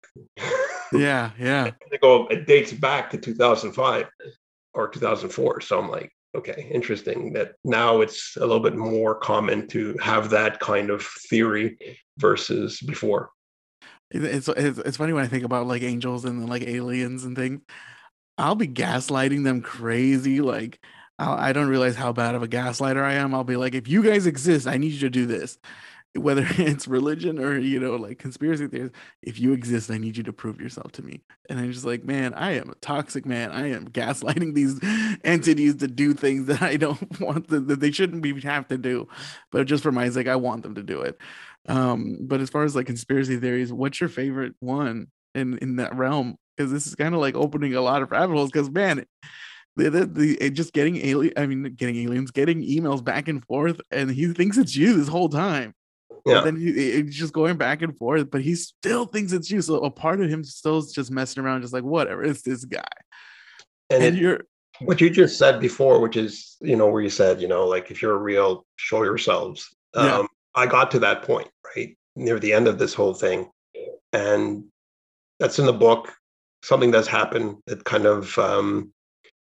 Yeah, yeah. I go, it dates back to two thousand five or two thousand four. So I'm like, okay, interesting that now it's a little bit more common to have that kind of theory versus before. It's it's, it's funny when I think about like angels and like aliens and things. I'll be gaslighting them crazy. Like, I'll, I don't realize how bad of a gaslighter I am. I'll be like, if you guys exist, I need you to do this. Whether it's religion or, you know, like conspiracy theories, if you exist, I need you to prove yourself to me. And I'm just like, man, I am a toxic man. I am gaslighting these entities to do things that I don't want to, that they shouldn't be have to do. But just for my sake, I want them to do it. Um, but as far as like conspiracy theories, what's your favorite one in, in that realm? Because this is kind of like opening a lot of rabbit holes. Because man, the, the, the just getting alien, I mean, getting aliens, getting emails back and forth, and he thinks it's you this whole time. Yeah. But then he, it's just going back and forth, but he still thinks it's you. So a part of him still is just messing around, just like, whatever, it's this guy. And, and it, you're what you just said before, which is, you know, where you said, you know, like if you're real, show yourselves. Yeah. Um, I got to that point, right? Near the end of this whole thing. And that's in the book. Something does happen that kind of, um,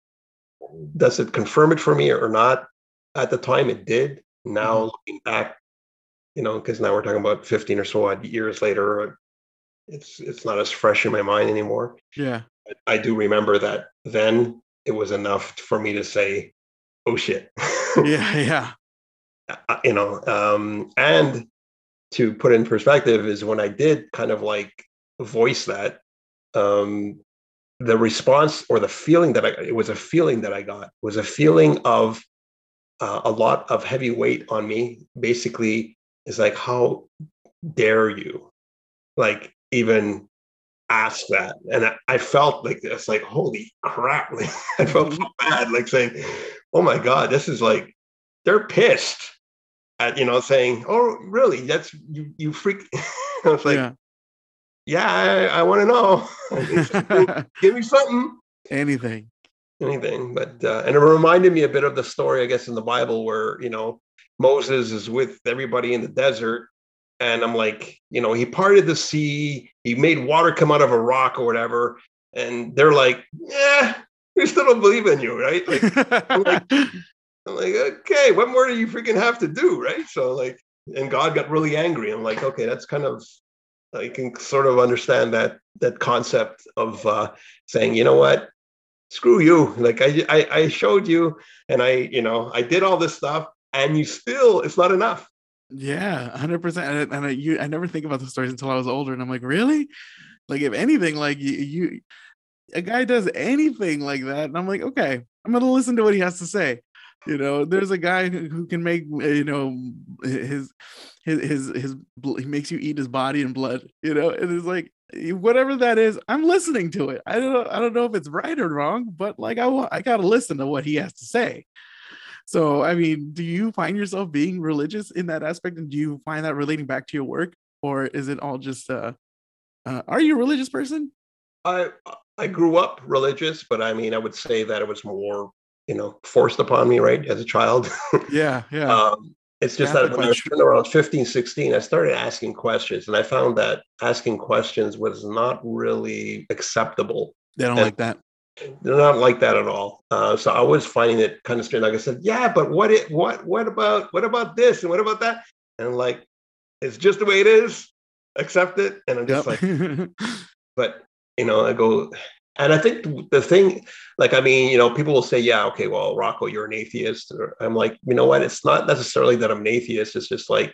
does it confirm it for me or not? At the time it did. Now mm-hmm. looking back, you know, because now we're talking about fifteen or so odd years later, it's it's not as fresh in my mind anymore. Yeah. But I do remember that then it was enough for me to say, oh shit. Yeah, yeah. You know, um, and to put in perspective is when I did kind of like voice that, um, the response or the feeling that I, it was a feeling that I got, was a feeling of uh, a lot of heavy weight on me. Basically, it's like, how dare you, like, even ask that? And I, I felt like it's like, holy crap! Like, I felt so bad, like saying, "Oh my god, this is like, they're pissed at, you know, saying, oh really? That's you, you freak." I was like, yeah, yeah I, I want to know. Give me something, anything, anything. But uh, and it reminded me a bit of the story, I guess, in the Bible where, you know, Moses is with everybody in the desert, and I'm like, you know, he parted the sea, he made water come out of a rock or whatever, and they're like, yeah, we still don't believe in you, right? Like, I'm like, I'm like, okay, what more do you freaking have to do, right? So like, and God got really angry. I'm like, okay, that's kind of, I can sort of understand that that concept of uh, saying, you know what, screw you. Like I, I, I showed you, and I, you know, I did all this stuff, and you still, it's not enough. Yeah, one hundred percent. And I, you, I never think about the stories until I was older, and I'm like, really? Like, if anything, like you, you, a guy does anything like that, and I'm like, okay, I'm gonna listen to what he has to say. You know, there's a guy who, who can make, you know, his, his, his, his, he makes you eat his body and blood. You know, and it's like, whatever that is, I'm listening to it. I don't know, I don't know if it's right or wrong, but like, I want, I gotta listen to what he has to say. So, I mean, do you find yourself being religious in that aspect? And do you find that relating back to your work, or is it all just, uh, uh are you a religious person? I, I grew up religious, but I mean, I would say that it was more, you know, forced upon me, right, as a child. Yeah, yeah. um, It's just that Catholic when by I was tr- around fifteen, sixteen, I started asking questions, and I found that asking questions was not really acceptable. they don't And like that. they're not like that at all. Uh, so I was finding it kind of strange. Like I said, yeah, but what it what what about what about this and what about that? And like, it's just the way it is. Accept it. And I'm just Yep. like, but you know, I go, and I think the thing, like, I mean, you know, people will say, yeah, okay, well, Rocco, you're an atheist. Or I'm like, you know what? It's not necessarily that I'm an atheist. It's just like,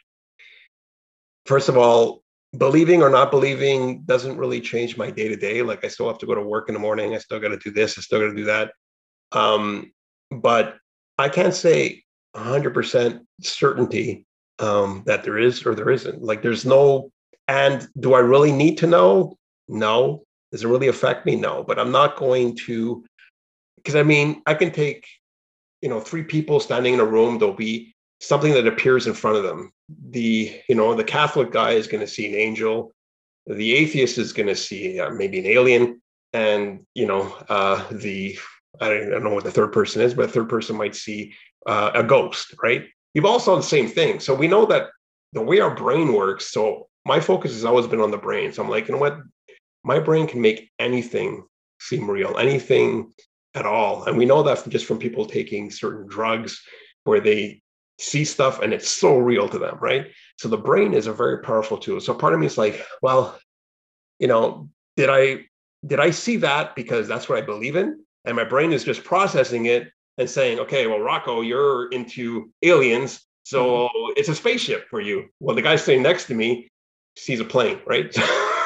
first of all, believing or not believing doesn't really change my day to day. Like, I still have to go to work in the morning. I still got to do this. I still got to do that. Um, but I can't say one hundred percent certainty um, that there is or there isn't. Like, there's no, and do I really need to know? No. Does it really affect me? No. But I'm not going to, because I mean, I can take, you know, three people standing in a room, there'll be something that appears in front of them. The, you know, the Catholic guy is going to see an angel. The atheist is going to see uh, maybe an alien. And, you know, uh, the, I don't, I don't know what the third person is, but a third person might see uh, a ghost, right? We've all saw the same thing. So we know that the way our brain works. So my focus has always been on the brain. So I'm like, you know what? My brain can make anything seem real, anything at all. And we know that just from people taking certain drugs where they see stuff and it's so real to them, right? So the brain is a very powerful tool. So part of me is like, well, you know, did I did I see that because that's what I believe in? And my brain is just processing it and saying, okay, well, Rocco, you're into aliens, Mhm. so it's a spaceship for you. Well, the guy sitting next to me sees a plane, right?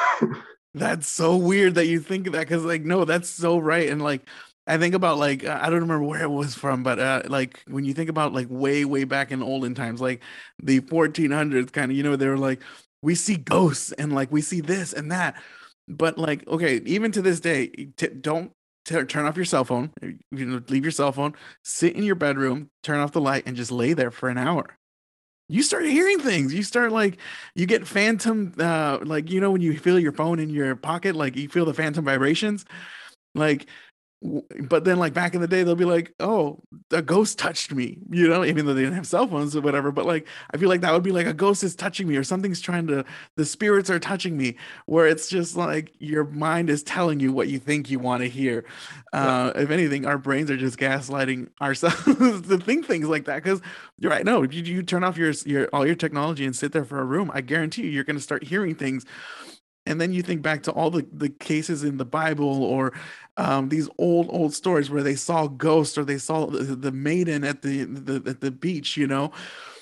That's so weird that you think of that because, like, no, that's so right. And like, I think about like I don't remember where it was from, but uh, like when you think about like way, way back in olden times, like the fourteen hundreds, kind of, you know, they were like, we see ghosts and like we see this and that. But like, okay, even to this day, t- don't t- turn off your cell phone. You know, leave your cell phone, sit in your bedroom, turn off the light, and just lay there for an hour. You start hearing things. You start like you get phantom uh like you know when you feel your phone in your pocket, like you feel the phantom vibrations. Like w- but then like back in the day they'll be like, oh, a ghost touched me, you know, even though they didn't have cell phones or whatever. But like I feel like that would be like a ghost is touching me or something's trying to, the spirits are touching me, where it's just like your mind is telling you what you think you want to hear. Yeah. Uh if anything, our brains are just gaslighting ourselves to think things like that. Because you're right, no, if you, you turn off your your all your technology and sit there for a room, I guarantee you you're going to start hearing things. And then you think back to all the, the cases in the Bible or um, these old old stories where they saw ghosts or they saw the, the maiden at the, the at the beach, you know.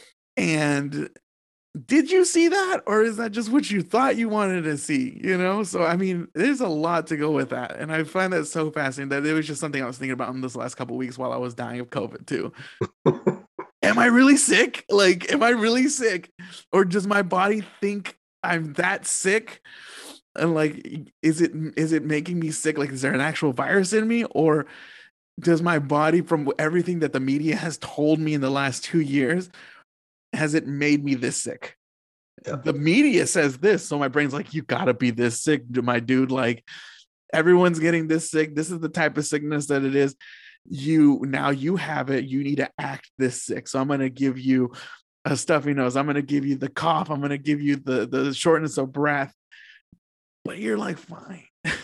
And did you see that, or is that just what you thought you wanted to see? You know. So I mean, there's a lot to go with that, and I find that so fascinating that it was just something I was thinking about in this last couple of weeks while I was dying of COVID too. Am I really sick? Like, am I really sick, or does my body think I'm that sick? And like, is it is it making me sick? Like, is there an actual virus in me, or does my body, from everything that the media has told me in the last two years, has it made me this sick? Yeah. The media says this, so my brain's like, you gotta be this sick, my dude. Like, everyone's getting this sick. This is the type of sickness that it is. You now you have it. You need to act this sick. So I'm gonna give you a stuffy nose. I'm gonna give you the cough. I'm gonna give you the the shortness of breath. But you're like, fine.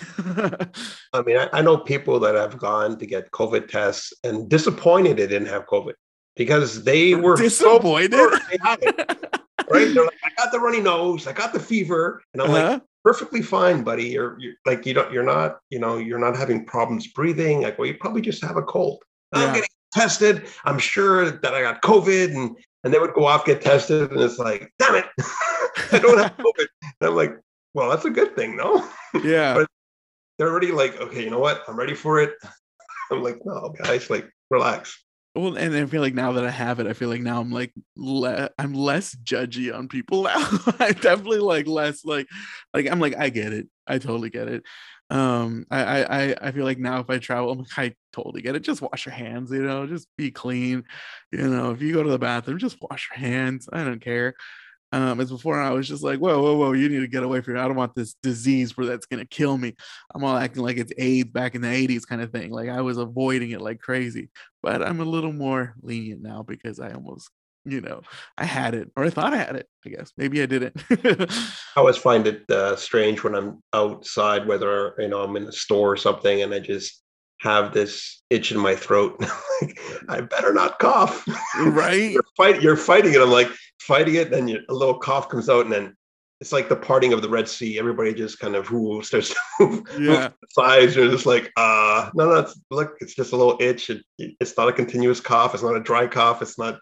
I mean, I, I know people that have gone to get COVID tests and disappointed they didn't have COVID because they were so Disappointed. sure they had it, right? They're like, I got the runny nose, I got the fever, and I'm like, uh-huh. perfectly fine, buddy. You're, you're like, you don't, you're not, you know, you're not having problems breathing. Like, well, you probably just have a cold. I'm Yeah. getting tested. I'm sure that I got COVID, and and they would go off get tested, and it's like, damn it, I don't have COVID. And I'm like, well, that's a good thing, no? Yeah. But they're already like, okay, you know what? I'm ready for it. I'm like, no, guys, like, relax. Well, and I feel like now that I have it, I feel like now I'm like le- I'm less judgy on people now. I definitely like less like like I'm like I get it. I totally get it. Um, I I I feel like now if I travel, I'm like I totally get it. Just wash your hands, you know, just be clean. You know, if you go to the bathroom, just wash your hands. I don't care. Um, as before, I was just like, whoa, whoa, whoa, you need to get away from me. I don't want this disease where that's gonna kill me. I'm all acting like it's AIDS back in the eighties kind of thing. Like I was avoiding it like crazy. But I'm a little more lenient now because I almost you know, I had it, or I thought I had it. I guess maybe I didn't. I always find it uh, strange when I'm outside, whether you know I'm in a store or something, and I just have this itch in my throat. Like, I better not cough. Right? you're fighting. You're fighting it. I'm like fighting it, and you, a little cough comes out, and then it's like the parting of the Red Sea. Everybody just kind of who starts to move, Yeah. move sides. You're just like, uh no, no. It's, look, it's just a little itch. It, it's not a continuous cough. It's not a dry cough. It's not.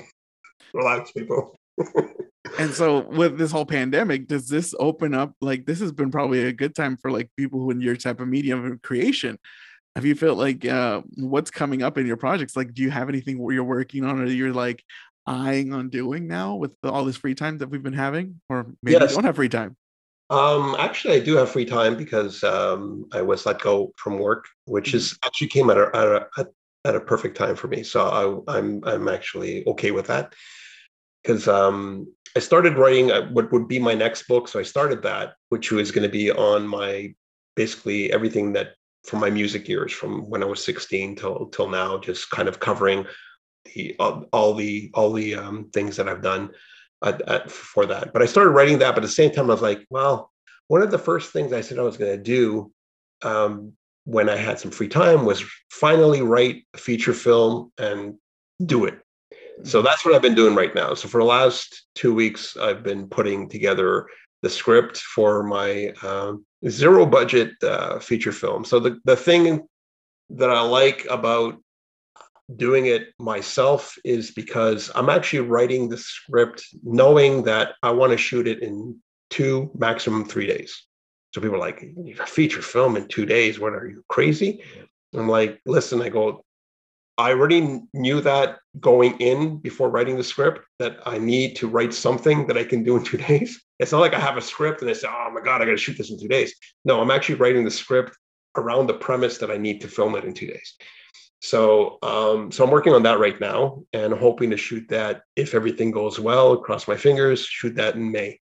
Relax, people. And so with this whole pandemic, does this open up, like this has been probably a good time for like people who in your type of medium of creation? Have you felt like uh what's coming up in your projects? Like, do you have anything where you're working on or you're like eyeing on doing now with the, all this free time that we've been having? Or maybe you Yes. don't have free time. Um, actually, I do have free time because um, I was let go from work, which Mhm. is actually came at a, at a at a perfect time for me. So I, I'm I'm actually okay with that because um, I started writing uh, what would be my next book. So I started that, which was going to be on my basically everything that from my music years, from when I was sixteen till till now, just kind of covering the all, all the all the um, things that I've done at, at, for that. But I started writing that, but at the same time, I was like, well, one of the first things I said I was going to do um, when I had some free time was finally write a feature film and do it. So Mhm. that's what I've been doing right now. So for the last two weeks, I've been putting together the script for my um, zero budget uh, feature film. So the, the thing that I like about doing it myself is because I'm actually writing the script knowing that I want to shoot it in two, maximum three days. So people are like, a feature film in two days? What are you, crazy? I'm like, listen, I go, I already knew that going in before writing the script that I need to write something that I can do in two days. It's not like I have a script and I say, oh my God, I got to shoot this in two days. No, I'm actually writing the script around the premise that I need to film it in two days. So, um, so I'm working on that right now and hoping to shoot that if everything goes well. Cross my fingers. Shoot that in May.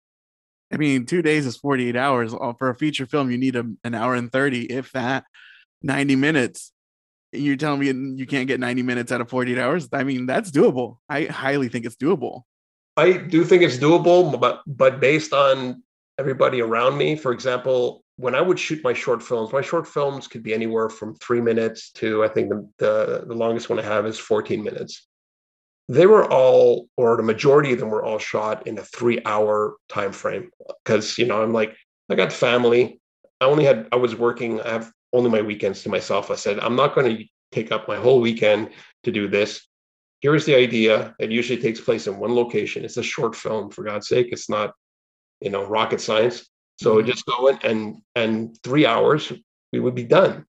I mean, two days is forty-eight hours. Uh, For a feature film, you need a, an hour and thirty, if that, ninety minutes. You're telling me you can't get ninety minutes out of forty-eight hours? I mean, that's doable. I highly think it's doable. I do think it's doable, but but based on everybody around me, for example, when I would shoot my short films, my short films could be anywhere from three minutes to I think the the, the longest one I have is fourteen minutes. They were all, or the majority of them were all shot in a three hour time frame. Because, you know, I'm like, I got family. I only had, I was working, I have only my weekends to myself. I said, I'm not going to take up my whole weekend to do this. Here's the idea. It usually takes place in one location. It's a short film, for God's sake. It's not, you know, rocket science. So Mhm. just go in and, and three hours, we would be done.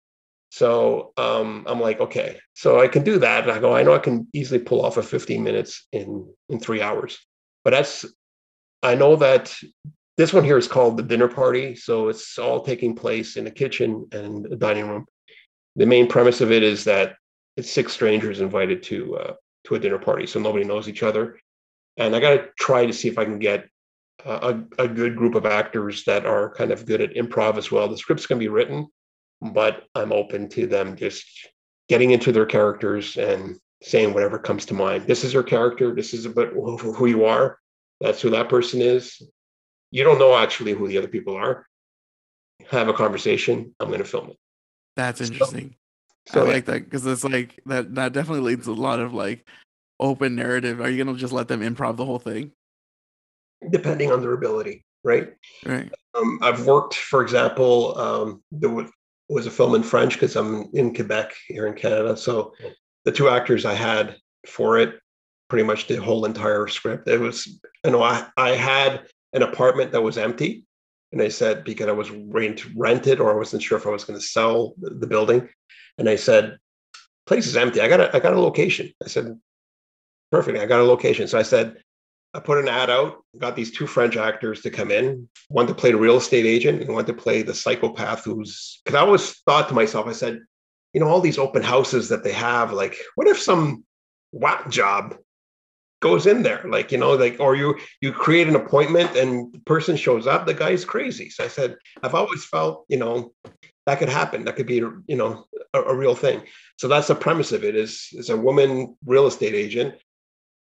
So um, I'm like, okay, so I can do that. And I go, I know I can easily pull off a fifteen minutes in in three hours. But that's, I know that this one here is called The Dinner Party. So it's all taking place in a kitchen and a dining room. The main premise of it is that it's six strangers invited to uh, to a dinner party, so nobody knows each other. And I got to try to see if I can get a, a good group of actors that are kind of good at improv as well. The script's going to be written, but I'm open to them just getting into their characters and saying whatever comes to mind. This is your character. This is about who you are. That's who that person is. You don't know actually who the other people are. Have a conversation. I'm going to film it. That's So, interesting. I so yeah, like that because it's like that. That definitely leads to a lot of like open narrative. Are you gonna just let them improv the whole thing? depending on their ability, right? Right. Um, I've worked, for example, um, there was, was a film in French because I'm in Quebec here in Canada. So the two actors I had for it pretty much the whole entire script. It was, you know, I, I had an apartment that was empty. And I said, because I was ready to rent it or I wasn't sure if I was going to sell the, the building. And I said, place is empty. I got a, I got a location. I said, perfect. I got a location. So I said, I put an ad out, got these two French actors to come in, one to play the real estate agent and one to play the psychopath who's, because I always thought to myself, I said, you know, all these open houses that they have, like, what if some whack job goes in there? Like, you know, like, or you, you create an appointment and the person shows up, the guy's crazy. So I said, I've always felt, you know, that could happen. That could be, you know, a, a real thing. So that's the premise of it is, is a woman real estate agent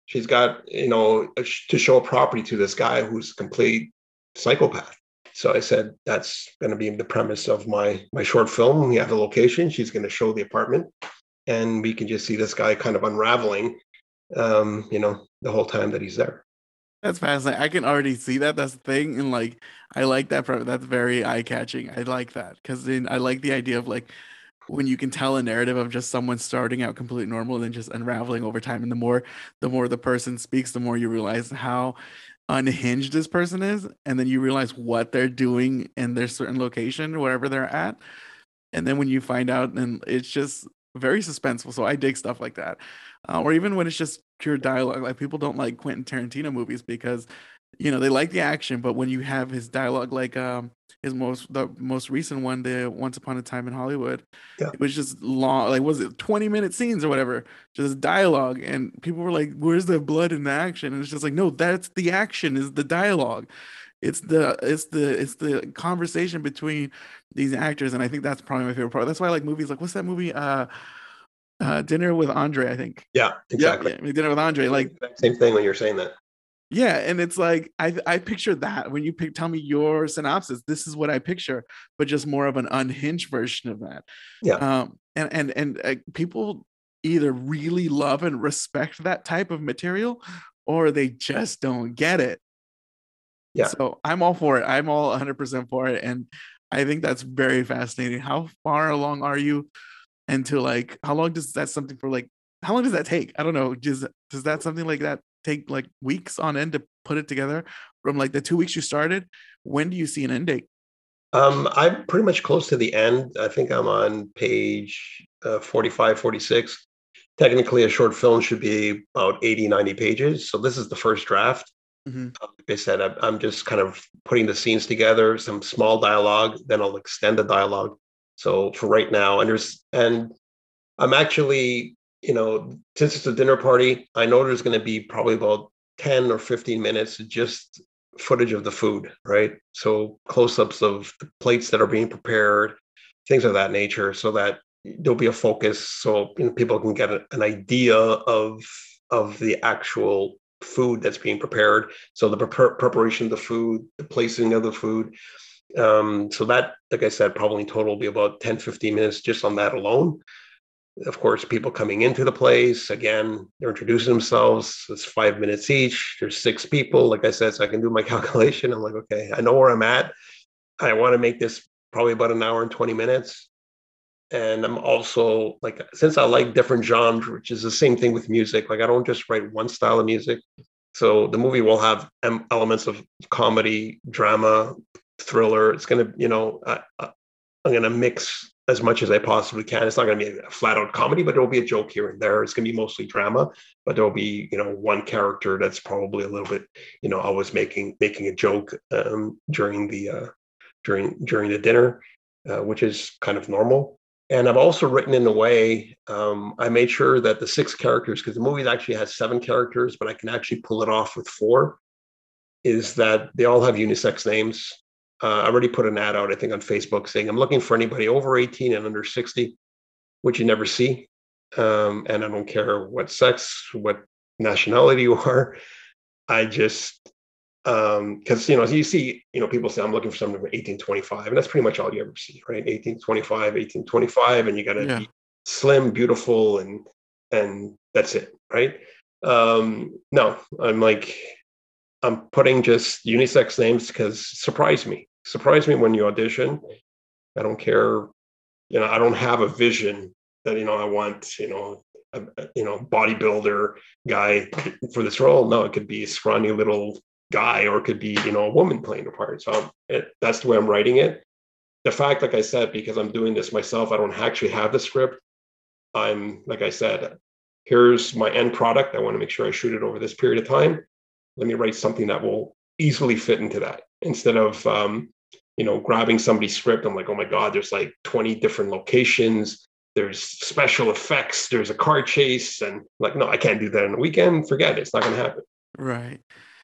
She's got, you know, to show a property to this guy who's a complete psychopath. So I said, that's going to be the premise of my my short film. We have the location. She's going to show the apartment, and we can just see this guy kind of unraveling, um, you know, the whole time that he's there. That's fascinating. I can already see that. That's the thing, and like I like that. Part. That's very eye catching. I like that because then I like the idea of like when you can tell a narrative of just someone starting out completely normal and then just unraveling over time. And the more the more the person speaks, the more you realize how unhinged this person is, and then you realize what they're doing in their certain location, wherever they're at. And then when you find out, and it's just very suspenseful. So I dig stuff like that, uh, or even when it's just pure dialogue. Like people don't like Quentin Tarantino movies because you know they like the action, but when you have his dialogue, like um his most the most recent one, the Once Upon a Time in Hollywood, Yeah. it was just long. Like was it twenty minute scenes or whatever, just dialogue, and people were like, "Where's the blood in the action?" And it's just like, no, that's the action is the dialogue. It's the it's the it's the conversation between these actors, and I think that's probably my favorite part. That's why I like movies like what's that movie? Uh, uh, Dinner with Andre, I think. Yeah, Yep, exactly. yeah, Dinner with Andre. Like, Same thing when you're saying that. yeah, and it's like I I picture that when you pick tell me your synopsis, this is what I picture, but just more of an unhinged version of that. Yeah. Um, and and and uh, people either really love and respect that type of material, or they just don't get it. Yeah. So I'm all for it. I'm all one hundred percent for it, and I think that's very fascinating. How far along are you into like? How long does that something for like? How long does that take? I don't know. Does does that something like that take like weeks on end to put it together? From like the two weeks you started, when do you see an end date? Um, I'm pretty much close to the end. I think I'm on page uh, forty-five, forty-six. Technically, a short film should be about eighty, ninety pages. So this is the first draft. Mm-hmm. Uh, Like I said, I'm, I'm just kind of putting the scenes together, some small dialogue, then I'll extend the dialogue. So for right now, and there's and I'm actually, you know, since it's a dinner party, I know there's going to be probably about ten or fifteen minutes just footage of the food, right? So close-ups of the plates that are being prepared, things of that nature, so that there'll be a focus, so you know, people can get a, an idea of of the actual food that's being prepared. So the pre- preparation of the food, the placing of the food. Um, so that, like I said, probably in total will be about ten, fifteen minutes just on that alone. Of course, people coming into the place, again, they're introducing themselves. It's five minutes each. There's six people. Like I said, so I can do my calculation. I'm like, okay, I know where I'm at. I want to make this probably about an hour and twenty minutes. And I'm also like, since I like different genres, which is the same thing with music, like I don't just write one style of music. So the movie will have elements of comedy, drama, thriller. It's going to, you know, I, I'm going to mix as much as I possibly can. It's not going to be a flat out comedy, but there will be a joke here and there. It's going to be mostly drama, but there will be, you know, one character that's probably a little bit, you know, always making making a joke um, during the uh, during during the dinner, uh, which is kind of normal. And I've also written in a way, um, I made sure that the six characters, because the movie actually has seven characters, but I can actually pull it off with four, is that they all have unisex names. Uh, I already put an ad out, I think, on Facebook saying I'm looking for anybody over eighteen and under sixty, which you never see. Um, and I don't care what sex, what nationality you are. I just, um, because, you know, you see, you know, people say I'm looking for someone from eighteen twenty-five, and that's pretty much all you ever see, right? eighteen twenty-five, eighteen twenty-five, and you got to Yeah. be slim, beautiful, and and that's it, right? Um, no, I'm like, I'm putting just unisex names because surprise me. Surprise me when you audition. I don't care. You know, I don't have a vision that, you know, I want, you know, a, a- you know, bodybuilder guy for this role. No, it could be a scrawny little guy, or it could be, you know, a woman playing the part. So it, that's the way I'm writing it. The fact, like I said, because I'm doing this myself, I don't actually have the script. I'm, like I said, here's my end product. I want to make sure I shoot it over this period of time. Let me write something that will easily fit into that, instead of um, you know, grabbing somebody's script. I'm like, oh my god, there's like twenty different locations, there's special effects, there's a car chase, and like, no, I can't do that in a weekend. Forget it, it's not going to happen. Right.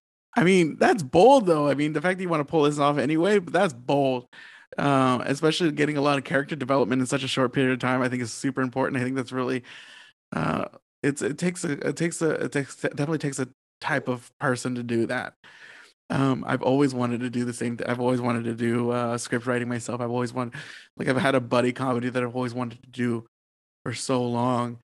I mean, that's bold though. I mean, the fact that you want to pull this off anyway, but that's bold. Uh, especially getting a lot of character development in such a short period of time, I think is super important. I think that's really uh, it's it takes a it takes a it takes definitely takes a type of person to do that. Um, I've always wanted to do the same thing. I've always wanted to do uh, script writing myself. I've always wanted, like, I've had a buddy comedy that I've always wanted to do for so long,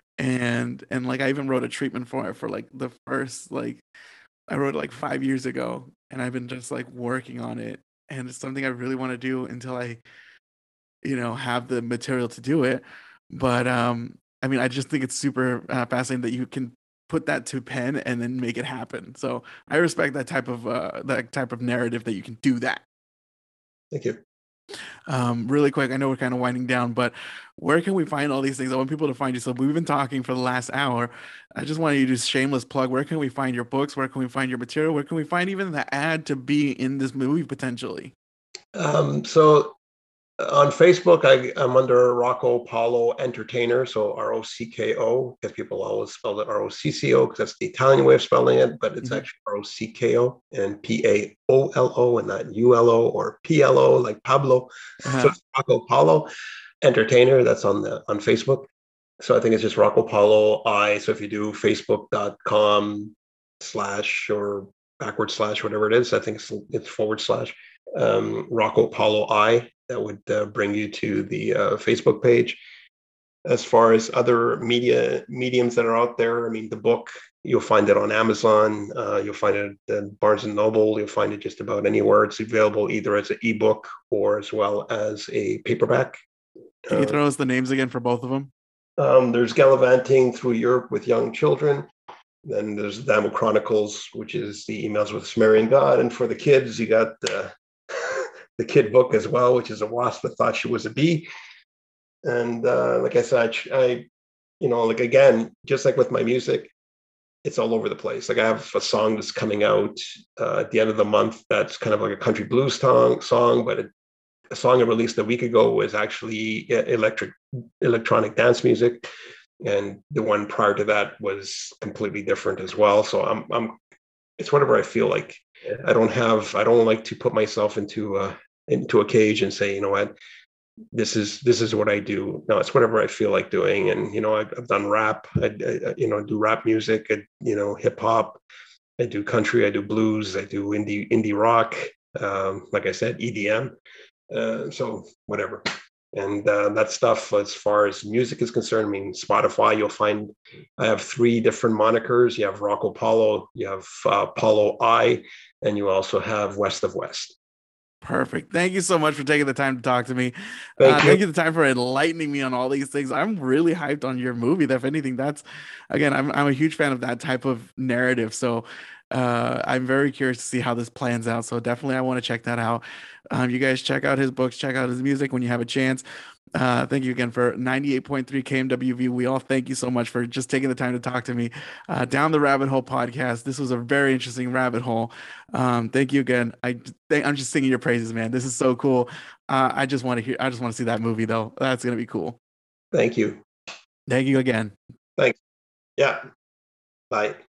and and like I even wrote a treatment for it for like the first like I wrote it like five years ago, and I've been just like working on it, and it's something I really want to do until I, you know, have the material to do it. But um, I mean, I just think it's super uh, fascinating that you can put that to pen and then make it happen. So I respect that type of uh, that type of narrative that you can do that. Thank you. Um, really quick, I know we're kind of winding down, but where can we find all these things? I want people to find you. So we've been talking for the last hour. I just want you to do shameless plug. Where can we find your books? Where can we find your material? Where can we find even the ad to be in this movie potentially? Um, so on Facebook, I, I'm under Rocco Paulo Entertainer, so R O C K O, because people always spell it R O C C O because that's the Italian way of spelling it, but it's Mhm. actually R O C K O and P A O L O and not U L O or P L O like Pablo. So Uh-huh. it's Rocco Paulo Entertainer. That's on the on Facebook. So I think it's just Rocco Paulo I. So if you do facebook.com slash or backward slash, whatever it is, I think it's, it's forward slash um, Rocco Paulo I. That would uh, bring you to the uh, Facebook page. As far as other media mediums that are out there, I mean, the book, you'll find it on Amazon. Uh, you'll find it at Barnes and Noble. You'll find it just about anywhere. It's available either as an ebook or as well as a paperback. Can you Uh, throw us the names again for both of them? um, there's Gallivanting Through Europe with Young Children. Then there's the Damo Chronicles, which is the emails with Sumerian God. And for the kids, you got the, the kid book as well, which is a wasp that thought she was a bee. And uh, like I said, I, you know, like again, just like with my music, it's all over the place. Like I have a song that's coming out uh, at the end of the month that's kind of like a country blues song, song but it, a song I released a week ago was actually electric electronic dance music, and the one prior to that was completely different as well. So I'm I'm it's whatever I feel like. I don't have I don't like to put myself into a into a cage and say, you know what, this is this is what I do. No, it's whatever I feel like doing. And you know, I've, I've done rap. I, I you know do rap music. I, you know, hip hop. I do country. I do blues. I do indie indie rock. Um, like I said, E D M. Uh, so whatever. And uh, that stuff, as far as music is concerned, I mean, Spotify, you'll find I have three different monikers. You have Rocco Paulo, you have uh, Paulo I, and you also have West of West. Perfect. Thank you so much for taking the time to talk to me. Uh, Thank you. thank you the time for enlightening me on all these things. I'm really hyped on your movie. If anything, that's again, I'm I'm a huge fan of that type of narrative. So uh, I'm very curious to see how this plans out. So definitely, I want to check that out. Um, you guys check out his books, check out his music when you have a chance. Uh, thank you again for ninety-eight point three K M W V. We all thank you so much for just taking the time to talk to me. Uh, Down the Rabbit Hole podcast. This was a very interesting rabbit hole. Um, thank you again. I think I'm just singing your praises, man. This is so cool. Uh, I just want to hear. I just want to see that movie though. That's gonna be cool. Thank you. Thank you again. Thanks. Yeah. Bye.